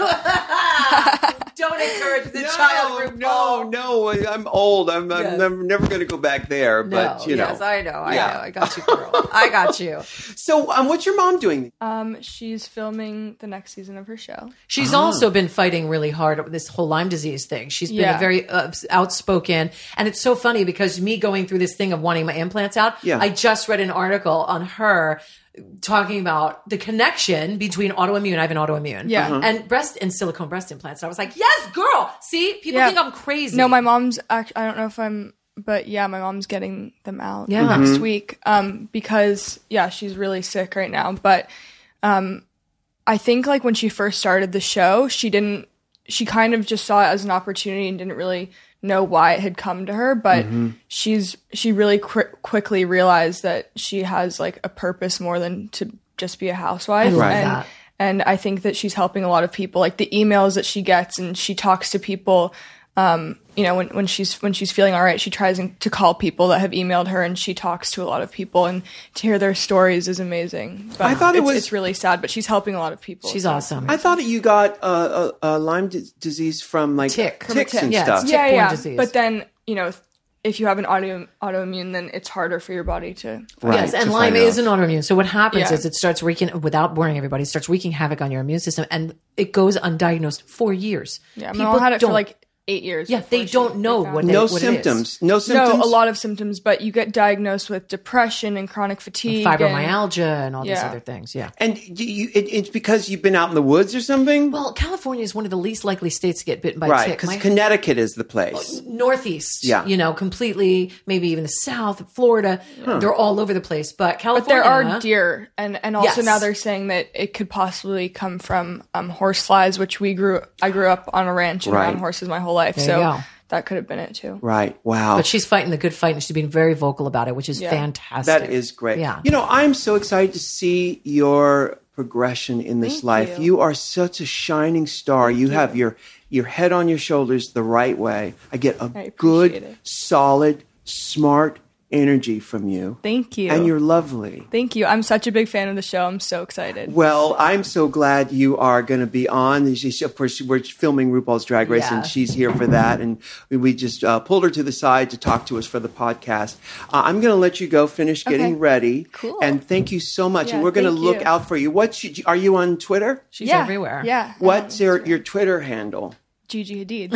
S2: Don't encourage the
S1: No,
S2: child group.
S1: no, no. I- I'm old. I'm, I'm,
S2: Yes.
S1: I'm never going to go back there.
S2: No,
S1: But you know,
S2: yes, I know. I
S1: Yeah.
S2: know. I got you, girl. I got you.
S1: So, um, what's your mom doing?
S3: um, she's filming the next season of her show.
S2: She's
S1: Ah.
S2: also been fighting really hard with this whole Lyme disease thing. She's been
S3: Yeah.
S2: a very uh, outspoken, and it's so funny because me going through this thing of wanting my implants out.
S1: Yeah.
S2: I just read an article on her talking about the connection between autoimmune. I have an autoimmune,
S3: Yeah. Uh-huh.
S2: and breast and silicone breast implants. And I was like, yes, girl. See, people
S3: Yeah.
S2: think I'm crazy.
S3: No, my mom's actually, I don't know if I'm, but yeah, my mom's getting them out
S2: Yeah.
S1: Mm-hmm.
S3: next week. Um, because yeah, she's really sick right now. But, um, I think like when she first started the show, she didn't, she kind of just saw it as an opportunity and didn't really know why it had come to her. But
S1: Mm-hmm.
S3: she's, she really qu- quickly realized that she has like a purpose more than to just be a housewife.
S2: I love
S3: and,
S2: that.
S3: And I think that she's helping a lot of people, like the emails that she gets, and she talks to people. Um, you know, when, when she's when she's feeling all right, she tries to call people that have emailed her, and she talks to a lot of people, and to hear their stories is amazing. But
S1: I thought it
S3: it's,
S1: was-
S3: it's really sad, but she's helping a lot of people.
S2: She's
S3: so.
S2: awesome.
S1: I thought that you got uh, uh, uh, Lyme d- disease from like
S2: Tick. From
S3: a
S1: ticks
S3: tick.
S1: and
S2: Yeah,
S1: stuff.
S2: it's
S3: Yeah,
S2: tick-borne
S3: yeah.
S2: disease.
S3: But then you know, if you have an auto autoimmune, then it's harder for your body to.
S1: Right,
S2: Yes, and
S1: to
S2: Lyme
S1: find
S2: is
S1: out.
S2: an autoimmune. So what happens
S3: Yeah.
S2: is it starts wreaking, without boring everybody, it starts wreaking havoc on your immune system, and it goes undiagnosed for years.
S3: Yeah, my
S2: People
S3: mom had it for
S2: don't-
S3: like eight years.
S2: Yeah,
S3: before
S2: they
S3: she-
S2: don't know
S3: found
S2: what
S3: it.
S2: they-
S1: No
S2: what it
S1: symptoms. No symptoms.
S3: No, a lot of symptoms, but you get diagnosed with depression and chronic fatigue, and-
S2: Fibromyalgia and all these
S3: Yeah.
S2: other things. Yeah.
S1: And do you, it, it's because you've been out in the woods or something,
S2: Well, California is one of the least likely states to get bitten by
S1: right?
S2: tick.
S1: Because
S2: My-
S1: Connecticut is the place.
S2: Northeast,
S1: Yeah.
S2: you know, completely, maybe even the South, Florida, they're all over the place. But
S3: But
S2: California,
S3: there are deer, and and also
S2: Yes.
S3: now they're saying that it could possibly come from um, horse flies, which we grew. I grew up on a ranch and
S1: Right.
S3: around horses my whole life,
S2: There
S3: so
S2: you go.
S3: that could have been it too.
S1: Right. Wow.
S2: But she's fighting the good fight, and she's being very vocal about it, which is
S3: Yeah.
S2: fantastic.
S1: That is great.
S2: Yeah.
S1: You know, I'm so excited to see your progression in this
S3: Thank
S1: life.
S3: you.
S1: You are such a shining star. You have your your head on your shoulders the right way. I get a
S3: appreciate
S1: good,
S3: it.
S1: solid, smart energy from you.
S3: Thank you.
S1: And you're lovely.
S3: Thank you. I'm such a big fan of the show. I'm so excited.
S1: Well, I'm so glad you are going to be on. She's, of course, we're filming RuPaul's Drag Race, and
S2: Yes.
S1: she's here for that. And we, we just uh, pulled her to the side to talk to us for the podcast. Uh, I'm going to let you go finish getting
S3: Okay.
S1: ready.
S3: Cool.
S1: And thank you so much.
S3: Yeah,
S1: and we're going to
S3: thank
S1: look
S3: you.
S1: out for you. What's you, are you on Twitter?
S2: She's
S3: yeah,
S2: everywhere.
S3: Yeah.
S1: What's
S3: um,
S1: your your Twitter handle?
S3: Gigi Hadid?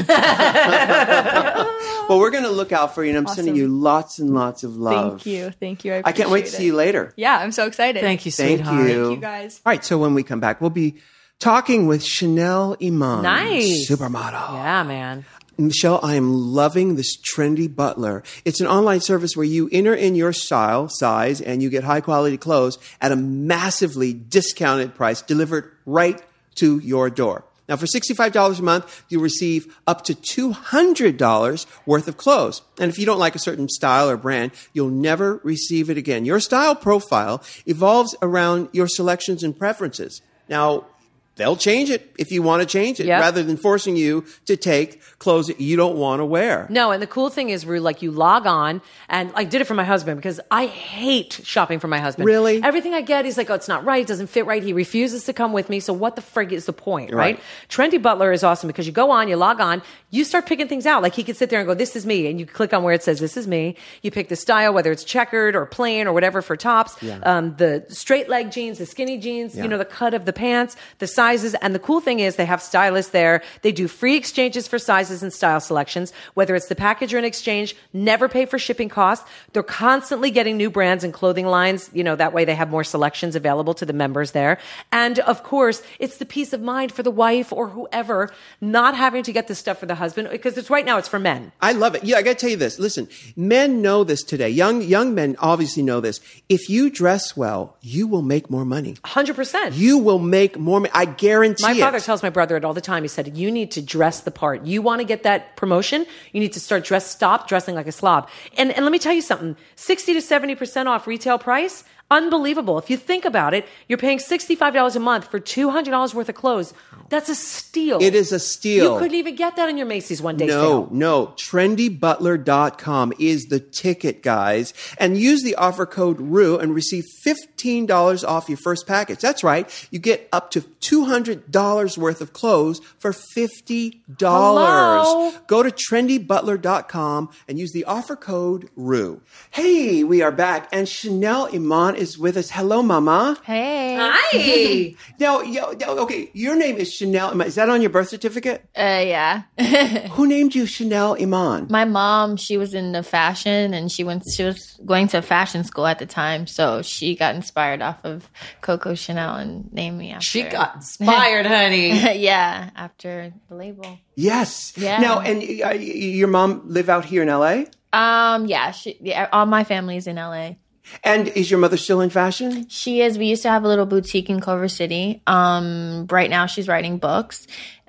S1: Well, we're going to look out for you, and I'm sending
S3: Awesome.
S1: you lots and lots of love.
S3: Thank you. Thank you. I,
S1: I can't wait to
S3: appreciate
S1: see
S3: it.
S1: you later.
S3: Yeah, I'm so excited.
S2: Thank you,
S1: Thank
S2: sweetheart.
S1: you.
S3: Thank you guys.
S1: All right, so when we come back, we'll be talking with Chanel Iman.
S2: Nice.
S1: Supermodel.
S2: Yeah, man.
S1: Michelle, I am loving this Trendy Butler. It's an online service where you enter in your style, size, and you get high quality clothes at a massively discounted price delivered right to your door. Now, for sixty-five dollars a month, you'll receive up to two hundred dollars worth of clothes. And if you don't like a certain style or brand, you'll never receive it again. Your style profile evolves around your selections and preferences. Now, they'll change it if you want to change it,
S2: Yep.
S1: rather than forcing you to take clothes that you don't want to wear.
S2: No, and the cool thing is, Rue, like you log on, and I did it for my husband because I hate shopping for my husband.
S1: Really?
S2: Everything I get, he's like, oh, it's not right, it doesn't fit right. He refuses to come with me. So what the frig is the point, right?
S1: Right.
S2: Trendy Butler is awesome because you go on, you log on, you start picking things out. Like he could sit there and go, this is me. And you click on where it says, this is me. You pick the style, whether it's checkered or plain or whatever for tops. Um, the straight leg jeans, the skinny jeans,
S1: Yeah.
S2: you know, the cut of the pants, the size sizes. And the cool thing is they have stylists there. They do free exchanges for sizes and style selections, whether it's the package or an exchange, never pay for shipping costs. They're constantly getting new brands and clothing lines. You know, that way they have more selections available to the members there. And of course, it's the peace of mind for the wife or whoever not having to get this stuff for the husband, because it's right now it's for men.
S1: I love it. Yeah, I got to tell you this. Listen, men know this today. Young young men obviously know this. If you dress well, you will make more money.
S2: one hundred percent.
S1: You will make more money. I guarantee
S2: My
S1: it.
S2: father tells my brother it all the time. He said, you need to dress the part. You want to get that promotion, you need to start dress, stop dressing like a slob. And, and let me tell you something, sixty to seventy percent off retail price. Unbelievable. If you think about it, you're paying sixty-five dollars a month for two hundred dollars worth of clothes. That's a steal.
S1: It is a steal.
S2: You couldn't even get that in your Macy's one day
S1: No,
S2: sale.
S1: no. trendy butler dot com is the ticket, guys. And use the offer code R U and receive fifteen dollars off your first package. That's right. You get up to two hundred dollars worth of clothes for fifty dollars.
S2: Hello?
S1: Go to trendy butler dot com and use the offer code R U. Hey, we are back. And Chanel Iman is with us. Hello, Mama.
S4: Hey.
S2: Hi.
S1: Now, yo, yo, okay, your name is Chanel Iman. Is that on your birth certificate?
S4: Uh, yeah.
S1: Who named you Chanel Iman?
S4: My mom, she was into fashion and she went, she was going to fashion school at the time. So she got inspired off of Coco Chanel and named me after.
S2: She got inspired, honey.
S4: Yeah, after the label.
S1: Yes.
S4: Yeah.
S1: Now, and uh, your mom live out here in L A?
S4: Um, yeah, she, yeah, all my family's in L A.
S1: And is your mother still in fashion?
S4: She is. We used to have a little boutique in Culver City. Um, right now she's writing books.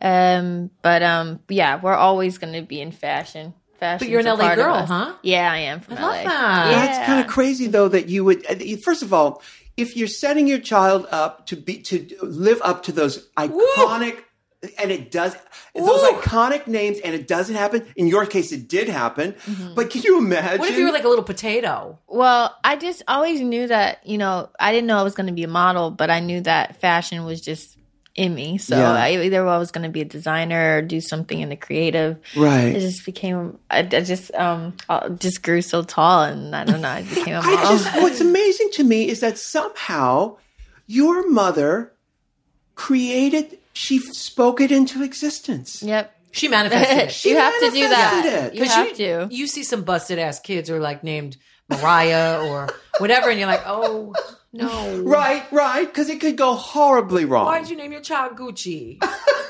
S4: Um, but um, yeah, we're always going to be in fashion. Fashion.
S2: But you're an L A girl, huh?
S4: Yeah, I am from
S2: I
S4: L A.
S2: love that.
S4: Yeah.
S1: That's kind of crazy, though, that you would. uh, First of all, if you're setting your child up to be to live up to those iconic, and it does those
S2: Woo.
S1: iconic names, and it doesn't happen. In your case, it did happen. But can you imagine?
S2: What if you were like a little potato?
S4: Well, I just always knew that, you know, I didn't know I was going to be a model, but I knew that fashion was just in me. So
S1: Yeah.
S4: I, either I was going to be a designer or do something in the creative.
S1: Right.
S4: It just became, I, I just um I just grew so tall and I don't know, I became a
S1: I
S4: model.
S1: just, what's amazing to me is that somehow your mother created, she spoke it into existence.
S4: Yep.
S2: She manifested. She
S4: you have to do that.
S1: manifested it.
S4: You have to.
S2: You see some busted ass kids who are like named Mariah or whatever, and you're like, oh no,
S1: Right, right, because it could go horribly wrong.
S2: why did you name your child Gucci?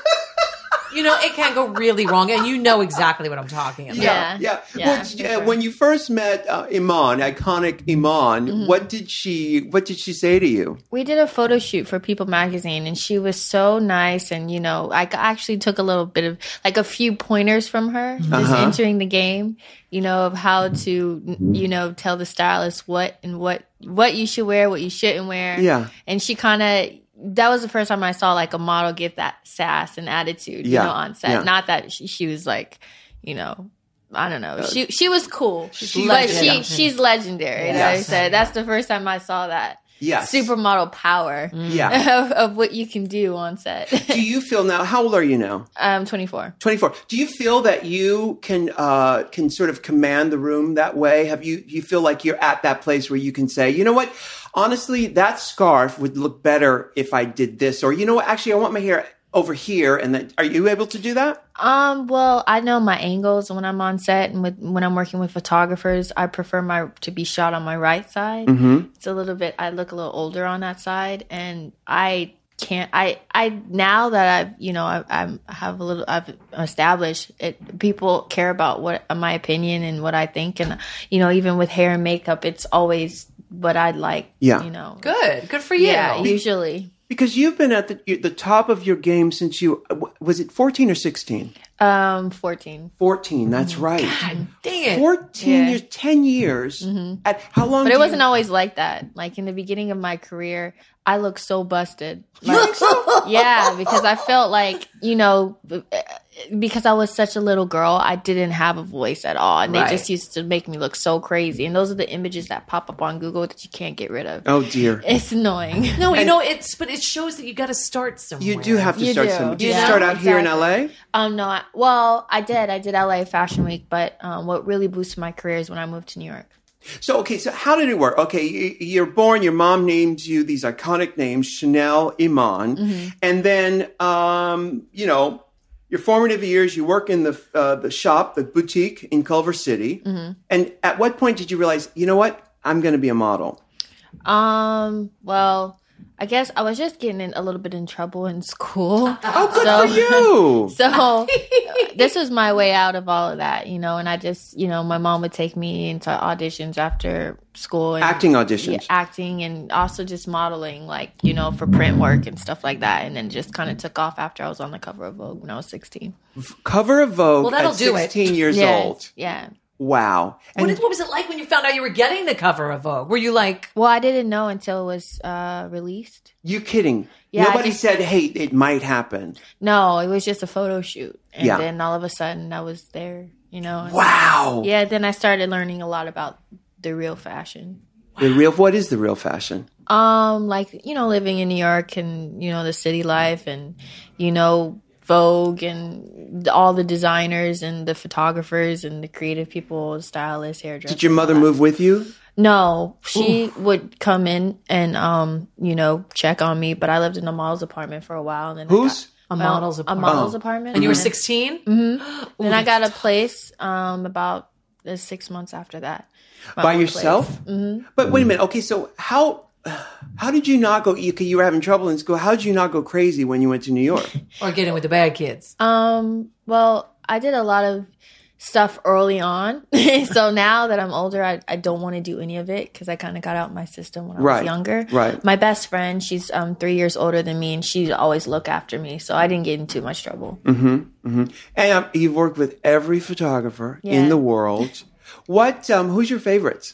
S2: You know, it can go really wrong, and you know exactly what I'm talking about.
S1: Yeah,
S4: Yeah.
S1: yeah.
S4: Yeah,
S1: Well,
S4: for
S1: uh,
S4: sure.
S1: when you first met uh, Iman, iconic Iman,
S4: Mm-hmm.
S1: what did she what did she say to you?
S4: We did a photo shoot for People magazine and she was so nice. And, you know, I actually took a little bit of like a few pointers from her just
S1: Uh-huh.
S4: entering the game, you know, of how to, you know, tell the stylist what and what, what you should wear, what you shouldn't wear.
S1: Yeah.
S4: And she kind of, that was the first time I saw like a model give that sass and attitude,
S1: Yeah.
S4: you know, on set.
S1: Yeah.
S4: Not that she, she was like, you know, I don't know. She she was cool,
S2: She's
S4: but she
S2: legendary.
S4: she's legendary. And I
S1: Yes.
S4: said that's the first time I saw that.
S1: Yes.
S4: Supermodel power
S1: Yeah.
S4: of, of what you can do on set.
S1: Do you feel now, how old are you now?
S4: I'm twenty-four.
S1: twenty-four. Do you feel that you can uh, can sort of command the room that way? Have you you feel like you're at that place where you can say, you know what? Honestly, that scarf would look better if I did this, or you know what? Actually, I want my hair over here. And then, are you able to do that?
S4: Um, well, I know my angles when I'm on set and with, when I'm working with photographers, I prefer my to be shot on my right side.
S1: Mm-hmm.
S4: It's a little bit, I look a little older on that side, and I can't, I, I, now that I've, you know, I, I'm- I have a little, I've established it, people care about what, my opinion and what I think. And, you know, even with hair and makeup, it's always what I'd like,
S1: Yeah.
S4: you know.
S2: Good, good for you.
S4: Yeah, usually.
S1: Because you've been at the the top of your game since you, was it fourteen or sixteen?
S4: Um, fourteen.
S1: fourteen, that's right.
S2: God dang it.
S1: fourteen
S4: Yeah.
S1: years, ten years. At how long
S4: But
S1: do
S4: it wasn't
S1: you,
S4: always like that. Like in the beginning of my career, I looked so busted. Like, yeah, because I felt like, you know, because I was such a little girl, I didn't have a voice at all. And
S2: Right.
S4: they just used to make me look so crazy. And those are the images that pop up on Google that you can't get rid of.
S1: Oh, dear.
S4: It's annoying.
S2: No, you
S1: And-
S2: know it's, but it shows that you got to start somewhere.
S1: You do have to
S4: You
S1: start
S4: do.
S1: somewhere. Did you
S4: Yeah,
S1: start out here in L A?
S4: exactly. Um, no, I, well, I did. I did L A Fashion Week, but um, what really boosted my career is when I moved to New York.
S1: So, okay, so how did it work? Okay, you- you're born, your mom names you these iconic names, Chanel, Iman,
S4: Mm-hmm.
S1: and then, um, you know, your formative years, you work in the uh, the shop, the boutique in Culver City.
S4: Mm-hmm.
S1: And at what point did you realize, you know what, I'm going to be a model?
S4: Um, well, I guess I was just getting in a little bit in trouble in school.
S1: Oh, good
S4: So-
S1: for you.
S4: So this was my way out of all of that, you know, and I just, you know, my mom would take me into auditions after school. And,
S1: Acting auditions.
S4: Yeah, acting and also just modeling, like, you know, for print work and stuff like that. And then just kind of took off after I was on the cover of Vogue when I was sixteen.
S1: Cover of Vogue
S2: Well, that'll
S1: at
S2: do it.
S1: sixteen years
S4: Yeah.
S1: old.
S4: Yeah.
S1: Wow.
S2: What,
S1: And
S2: is, what was it like when you found out you were getting the cover of Vogue? Were you like,
S4: Well, I didn't know until it was uh, released.
S1: you kidding?
S4: Yeah, I
S1: Nobody
S4: just-
S1: said, hey, it might happen.
S4: No, it was just a photo shoot. And
S1: Yeah.
S4: then all of a sudden I was there, you know. and-
S1: Wow.
S4: Yeah, then I started learning a lot about the real fashion.
S1: The real, what is the real fashion?
S4: Um, like, you know, living in New York and, you know, the city life and, you know, Vogue and all the designers and the photographers and the creative people, stylists, hairdressers.
S1: Did your mother
S4: all that.
S1: move with you?
S4: No, she would come in and, um, you know, check on me, but I lived in a model's apartment for a while. And then I
S1: Who's?
S2: a
S4: got-
S2: model's
S4: a
S2: apartment?
S4: model's
S1: Oh.
S4: apartment.
S2: And you were
S4: then-
S2: sixteen?
S4: Mhm. Then I got a place um, about uh, six months after that. My
S1: By
S4: own
S1: yourself?
S4: place. Mhm.
S1: But wait a minute. Okay, so how how did you not go? You, you were having trouble in school. How did you not go crazy when you went to New York?
S2: Or getting with the bad kids?
S4: Um, well, I did a lot of stuff early on. So now that I'm older, I, I don't want to do any of it because I kind of got out my system when I
S1: Right,
S4: was younger.
S1: right.
S4: My best friend, she's um, three years older than me, and she always look after me. So I didn't get in too much trouble.
S1: And um, you've worked with every photographer in
S4: Yeah.
S1: the world. What? Um, who's your favorites?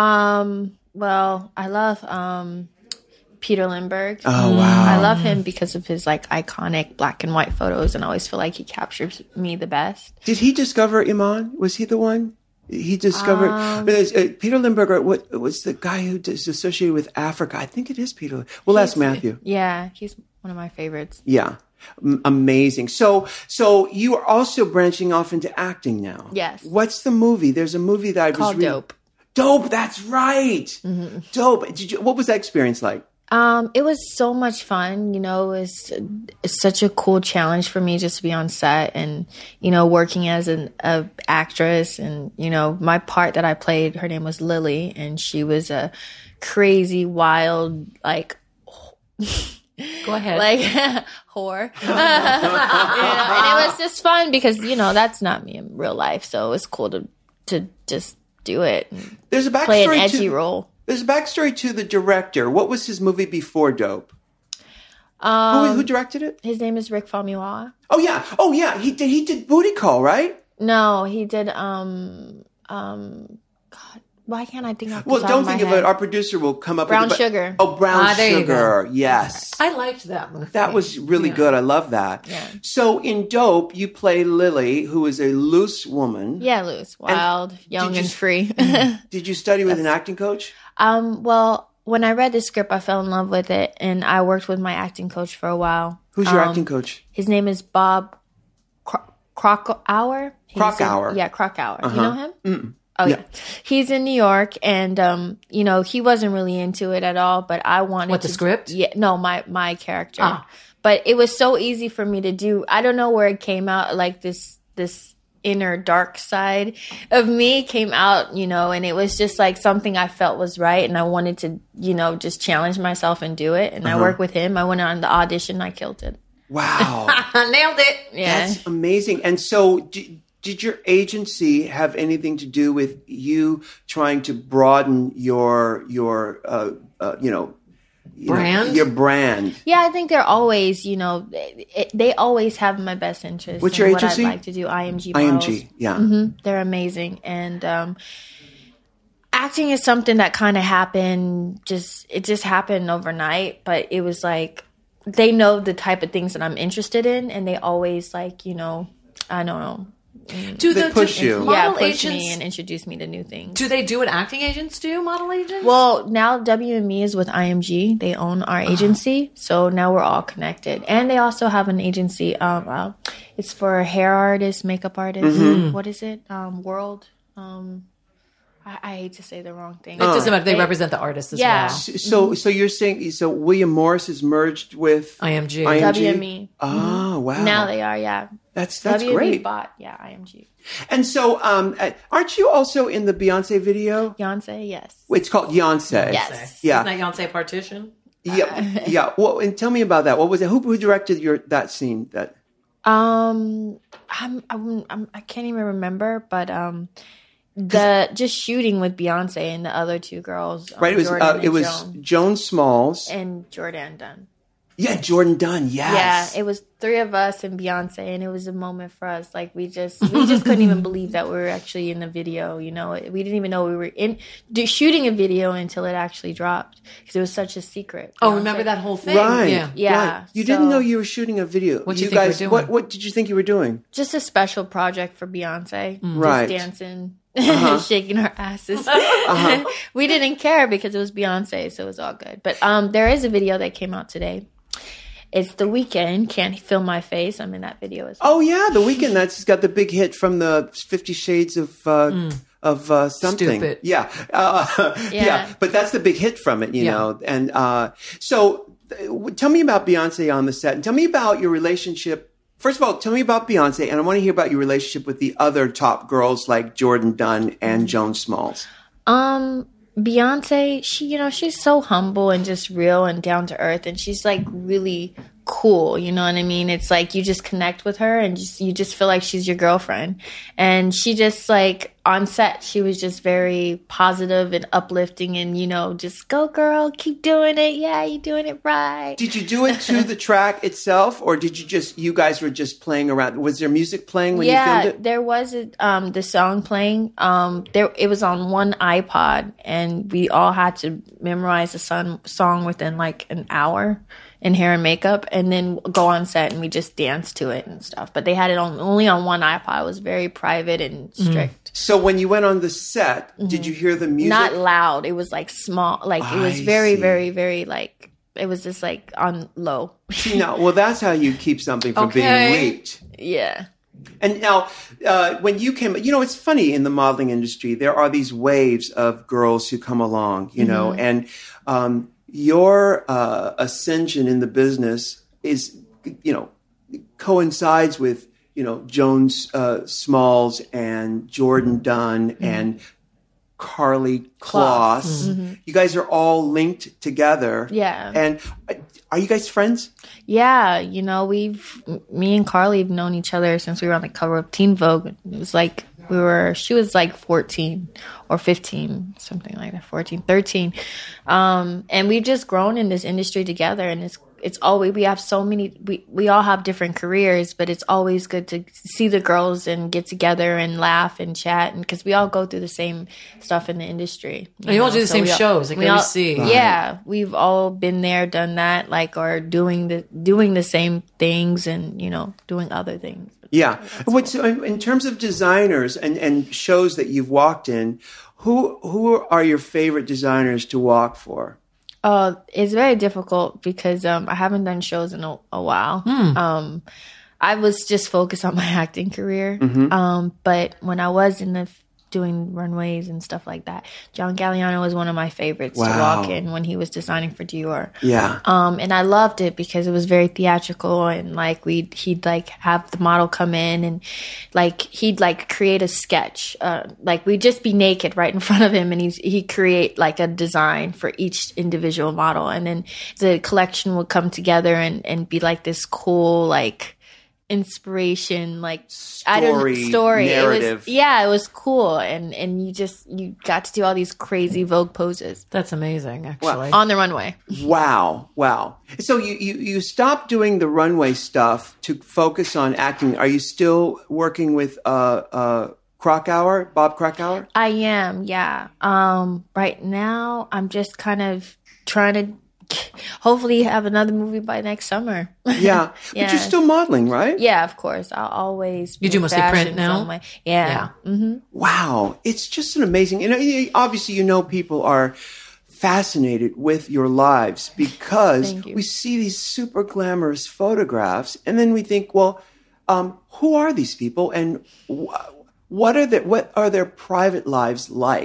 S4: Um, well, I love um, Peter Lindbergh.
S1: Oh wow!
S4: I love him because of his like iconic black and white photos, and I always feel like he captures me the best.
S1: Did he discover Iman? Was he the one? He discovered
S4: Um,
S1: There's, uh, Peter Lindbergh. What was the guy who is associated with Africa? I think it is Peter. We'll ask Matthew.
S4: Yeah, he's one of my favorites.
S1: Yeah, M- amazing. So, so you are also branching off into acting now.
S4: Yes.
S1: What's the movie? There's a movie that I was
S4: Called
S1: reading.
S4: Dope.
S1: Dope. That's right. Dope. Did you? What was that experience like?
S4: Um, it was so much fun. You know, it's, it's such a cool challenge for me just to be on set and, you know, working as an a actress. And, you know, my part that I played, her name was Lily, and she was a crazy, wild, like,
S2: Go ahead.
S4: like whore. You know, and it was just fun because, you know, that's not me in real life. So it was cool to, to just do it and
S1: There's a backstory
S4: play an edgy
S1: to,
S4: role.
S1: There's a backstory to the director. What was his movie before Dope?
S4: Um,
S1: who, who directed it?
S4: His name is Rick Famuyiwa.
S1: Oh yeah. Oh yeah. He did. He did Booty Call, right?
S4: No, he did. Um, um, God, why can't I think of?
S1: Well, don't think of it. Our producer will come up
S4: Brown
S1: with it. but-
S4: Sugar.
S1: Oh, Brown
S2: Ah, there you
S1: Sugar. Yes.
S2: I liked that movie.
S1: That was really
S2: Yeah.
S1: good. I love that.
S4: Yeah.
S1: So in Dope, you play Lily, who is a loose woman.
S4: Yeah, loose, wild, young,
S1: did you
S4: and
S1: s-
S4: free.
S1: Did you study with an acting coach?
S4: um, well, when I read the script, I fell in love with it, and I worked with my acting coach for a while.
S1: Who's your
S4: Um,
S1: acting coach?
S4: His name is Bob Cro- Krakauer. He's
S1: Krakauer.
S4: in- Yeah, Krakauer.
S1: Uh-huh.
S4: You know him? Oh yeah.
S1: Yeah.
S4: He's in New York, and um, you know, he wasn't really into it at all. But I wanted
S2: What, the
S4: to-
S2: script?
S4: Yeah, no, my my character.
S2: Ah.
S4: But it was so easy for me to do. I don't know where it came out. Like this this inner dark side of me came out, you know, and it was just like something I felt was right, and I wanted to, you know, just challenge myself and do it. And
S1: Uh-huh.
S4: I worked with him. I went on the audition. I killed it.
S1: Wow.
S2: Nailed it.
S4: Yeah.
S1: That's amazing. And so did, did your agency have anything to do with you trying to broaden your, your, uh, uh, you know, you know,
S2: Brand?
S1: your brand?
S4: Yeah, I think they're always, you know, they, they always have my best interest.
S1: What's
S4: in
S1: your
S4: what
S1: agency?
S4: I'd like to do. I M G
S1: I
S4: Models.
S1: M G. Yeah.
S4: hmm They're amazing. And um, acting is something that kind of happened, just, it just happened overnight. But it was like, they know the type of things that I'm interested in. And they always like, you know, I don't know.
S2: Do
S1: They
S2: the
S1: push
S2: do
S1: you.
S2: Model
S4: yeah, push
S2: agents,
S4: me and introduce me to new things.
S2: do they do what acting agents do? Model agents?
S4: Well, now W and Me is with I M G. They own our agency, so now we're all connected. And they also have an agency. Um, uh, it's for hair artists, makeup artists. What is it? Um, World. Um, I, I hate to say the wrong thing.
S2: It doesn't matter. They
S4: They-
S2: represent the artist as
S4: Yeah.
S2: well.
S1: So, so you're saying so William Morris is merged with
S2: I M G.
S1: I M G?
S4: W M E.
S1: Oh, wow.
S4: Now they are, yeah.
S1: that's that's
S4: W M E
S1: great.
S4: bought, yeah, I M G.
S1: And so, um, uh, aren't you also in the Beyonce video?
S4: Beyonce, yes.
S1: It's called Beyonce.
S4: Yes.
S1: Yeah.
S2: Isn't that Beyonce Partition?
S1: Yeah, yeah. Well, and tell me about that. What was it? Who, who directed your that scene? That
S4: Um, I'm, I'm, I'm, I can't even remember, but um, the just shooting with Beyonce and the other two girls, um,
S1: right? It was
S4: Jordan
S1: uh,
S4: and
S1: it was
S4: Joan,
S1: Joan Smalls.
S4: and Jordan Dunn.
S1: Yeah, Jordan Dunn. Yes.
S4: Yeah, it was three of us and Beyonce, and it was a moment for us. Like we just, we just couldn't even believe that we were actually in the video. You know, we didn't even know we were in do, shooting a video until it actually dropped because it was such a secret.
S2: Oh,
S4: Beyonce.
S2: remember that whole thing?
S1: Right.
S2: Yeah.
S4: Yeah,
S1: Right. You
S4: so-
S1: didn't know you were shooting a video.
S2: What'd you think you were
S1: guys,
S2: doing?
S1: What What did you think you were doing?
S4: Just a special project for Beyonce.
S1: Right.
S4: Just dancing,
S1: Uh-huh.
S4: shaking our asses. We didn't care because it was Beyonce, so it was all good. But um, there is a video that came out today. It's The Weeknd. Can't Feel My Face. I'm in that video as well.
S1: Oh yeah, The Weeknd. That's got the big hit from the Fifty Shades of uh, of uh, something.
S2: Stupid.
S1: Yeah. Uh, yeah,
S4: Yeah.
S1: But that's the big hit from it, you
S2: Yeah.
S1: know. And uh, so, uh, tell me about Beyonce on the set, and tell me about your relationship. First of all, tell me about Beyonce, and I want to hear about your relationship with the other top girls like Jordan Dunn and Joan Smalls.
S4: Um, Beyonce, she, you know, she's so humble and just real and down to earth, and she's like really cool. You know what I mean? It's like you just connect with her, and just you just feel like she's your girlfriend. And she just like on set, she was just very positive and uplifting, and you know, just go girl, keep doing it. Yeah, you're doing it right.
S1: Did you do it to the track itself, or did you just you guys were just playing around? Was there music playing when you
S4: Yeah,
S1: filmed it?
S4: there was a, um the song playing. Um, there it was on one iPod, and we all had to memorize the song song within like an hour in hair and makeup, and then go on set and we just danced to it and stuff. But they had it on only on one iPod. It was very private and strict.
S1: So when you went on the set, did you hear the music?
S4: Not loud. It was like small. Like it was
S1: I
S4: very,
S1: see.
S4: very, very like it was just like on low.
S1: No, well, that's how you keep something from
S2: Okay.
S1: being leaked.
S4: Yeah.
S1: And now, uh, when you came, you know, it's funny in the modeling industry, there are these waves of girls who come along, you know, and um, your uh, ascension in the business is, you know, coincides with, you know, Joan uh, Smalls and Jordan Dunn and Carly Kloss. You guys are all linked together.
S4: Yeah.
S1: And uh, are you guys friends?
S4: Yeah, you know, we've me and Carly have known each other since we were on the cover of Teen Vogue. It was like we were she was like fourteen or fifteen, something like that, fourteen, thirteen. Um, and we've just grown in this industry together, and it's it's always we have so many we, we all have different careers, but it's always good to see the girls and get together and laugh and chat, and because we all go through the same stuff in the industry.
S2: And you all
S4: know?
S2: do the
S4: So
S2: same
S4: we all-
S2: shows, like
S4: we
S2: every
S4: all-
S2: scene.
S4: Yeah, we've all been there, done that, like or doing the doing the same things, and you know, doing other things.
S1: Yeah. What's in terms of designers and, and shows that you've walked in, who who are your favorite designers to walk for?
S4: Uh, it's very difficult because um, I haven't done shows in a, a while. Um, I was just focused on my acting career. Um, but when I was in the doing runways and stuff like that, John Galliano was one of my favorites to
S1: Wow.
S4: walk in when he was designing for Dior.
S1: Yeah.
S4: Um, and I loved it because it was very theatrical, and like we'd he'd like have the model come in and like he'd like create a sketch. Uh, like we'd just be naked right in front of him, and he's he'd create like a design for each individual model, and then the collection would come together and and be like this cool like inspiration like I don't
S1: Story,
S4: story it
S1: narrative.
S4: was yeah it was cool, and and you just you got to do all these crazy Vogue poses
S2: That's amazing, actually.
S4: on the runway.
S1: Wow. Wow. So you, you, you stopped doing the runway stuff to focus on acting. Are you still working with uh, uh, Krakauer, Bob Krakauer?
S4: I am, yeah. Um, right now, I'm just kind of trying to hopefully have another movie by next summer.
S1: Yeah. But
S4: Yeah.
S1: you're still modeling, right?
S4: Yeah, of course. I'll always
S2: You do
S4: in
S2: mostly print
S4: fashion
S2: now?
S4: some way. Yeah. Mm-hmm.
S1: Wow. It's just an amazing, you know, you- obviously, you know, people are fascinated with your lives because
S4: Thank you.
S1: we see these super glamorous photographs and then we think, well, um, who are these people and wh- what are their, what are their private lives like?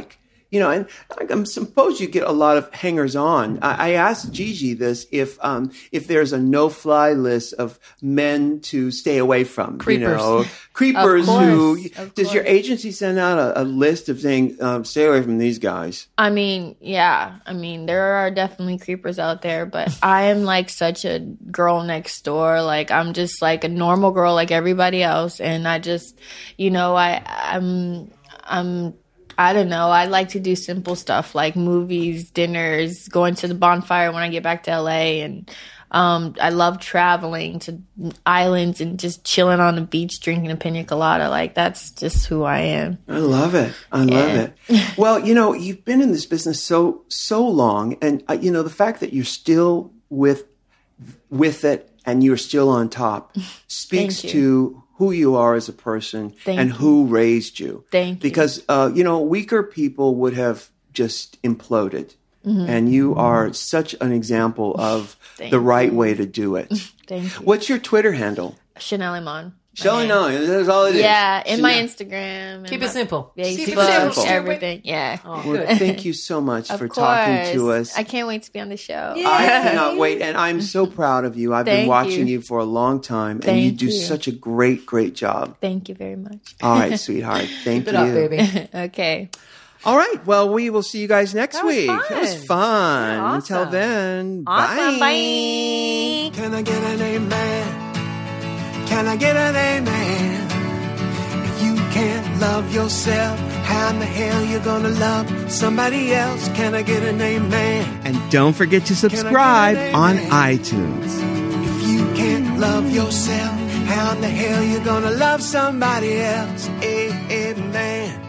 S1: you know, and I suppose you get a lot of hangers on. I, I asked Gigi this, if um, if there's a no-fly list of men to stay away from.
S2: Creepers.
S1: You know, creepers
S4: Of
S1: who,
S4: course, of
S1: does your
S4: course.
S1: agency send out a, a list of saying, um, stay away from these guys?
S4: I mean, yeah. I mean, there are definitely creepers out there, but I am like such a girl next door. Like, I'm just like a normal girl like everybody else. And I just, you know, I, I'm, I'm, I don't know. I like to do simple stuff like movies, dinners, going to the bonfire when I get back to L A. And um, I love traveling to islands and just chilling on the beach, drinking a pina colada. Like, that's just who I am.
S1: I love it. I love it. Well, you know, you've been in this business so so long, and uh, you know, the fact that you're still with with it and you're still on top speaks
S4: Thank you.
S1: to who you are as a person
S4: Thank
S1: and
S4: you.
S1: who raised you.
S4: Thank you.
S1: Because uh, you know, weaker people would have just imploded.
S4: Mm-hmm.
S1: And you are such an example of
S4: Thank
S1: the right
S4: you.
S1: way to do it.
S4: Thank you.
S1: What's your Twitter handle?
S4: Chanel Iman.
S1: Shelly Nine. That's all it is.
S4: Yeah, in my
S1: Chanel.
S4: Instagram. and
S2: Keep
S4: my
S2: it simple.
S1: Keep it
S4: Facebook,
S1: simple.
S4: everything. Yeah.
S2: Oh,
S1: Well,
S2: good.
S1: thank you so much
S4: Of
S1: for
S4: course.
S1: talking to us.
S4: I can't wait to be on the show.
S1: I cannot wait. And I'm so proud of you. I've been
S4: Thank
S1: watching you.
S4: you.
S1: for a long time, and
S4: Thank
S1: you do
S4: you.
S1: such a great, great job.
S4: Thank you very much.
S1: All right, sweetheart. Thank
S2: Keep
S1: you.
S2: it up, baby.
S4: Okay.
S1: All right. Well, we will see you guys next
S2: That was
S1: week.
S2: fun.
S1: It was fun.
S2: Yeah,
S1: Until
S2: awesome.
S1: then,
S2: Awesome.
S1: bye.
S2: Bye.
S1: Can I get an amen? Can I get an amen? If you can't love yourself, how in the hell you gonna love somebody else? Can I get an amen? And don't forget to subscribe on iTunes. If you can't love yourself, how in the hell you gonna love somebody else? Amen.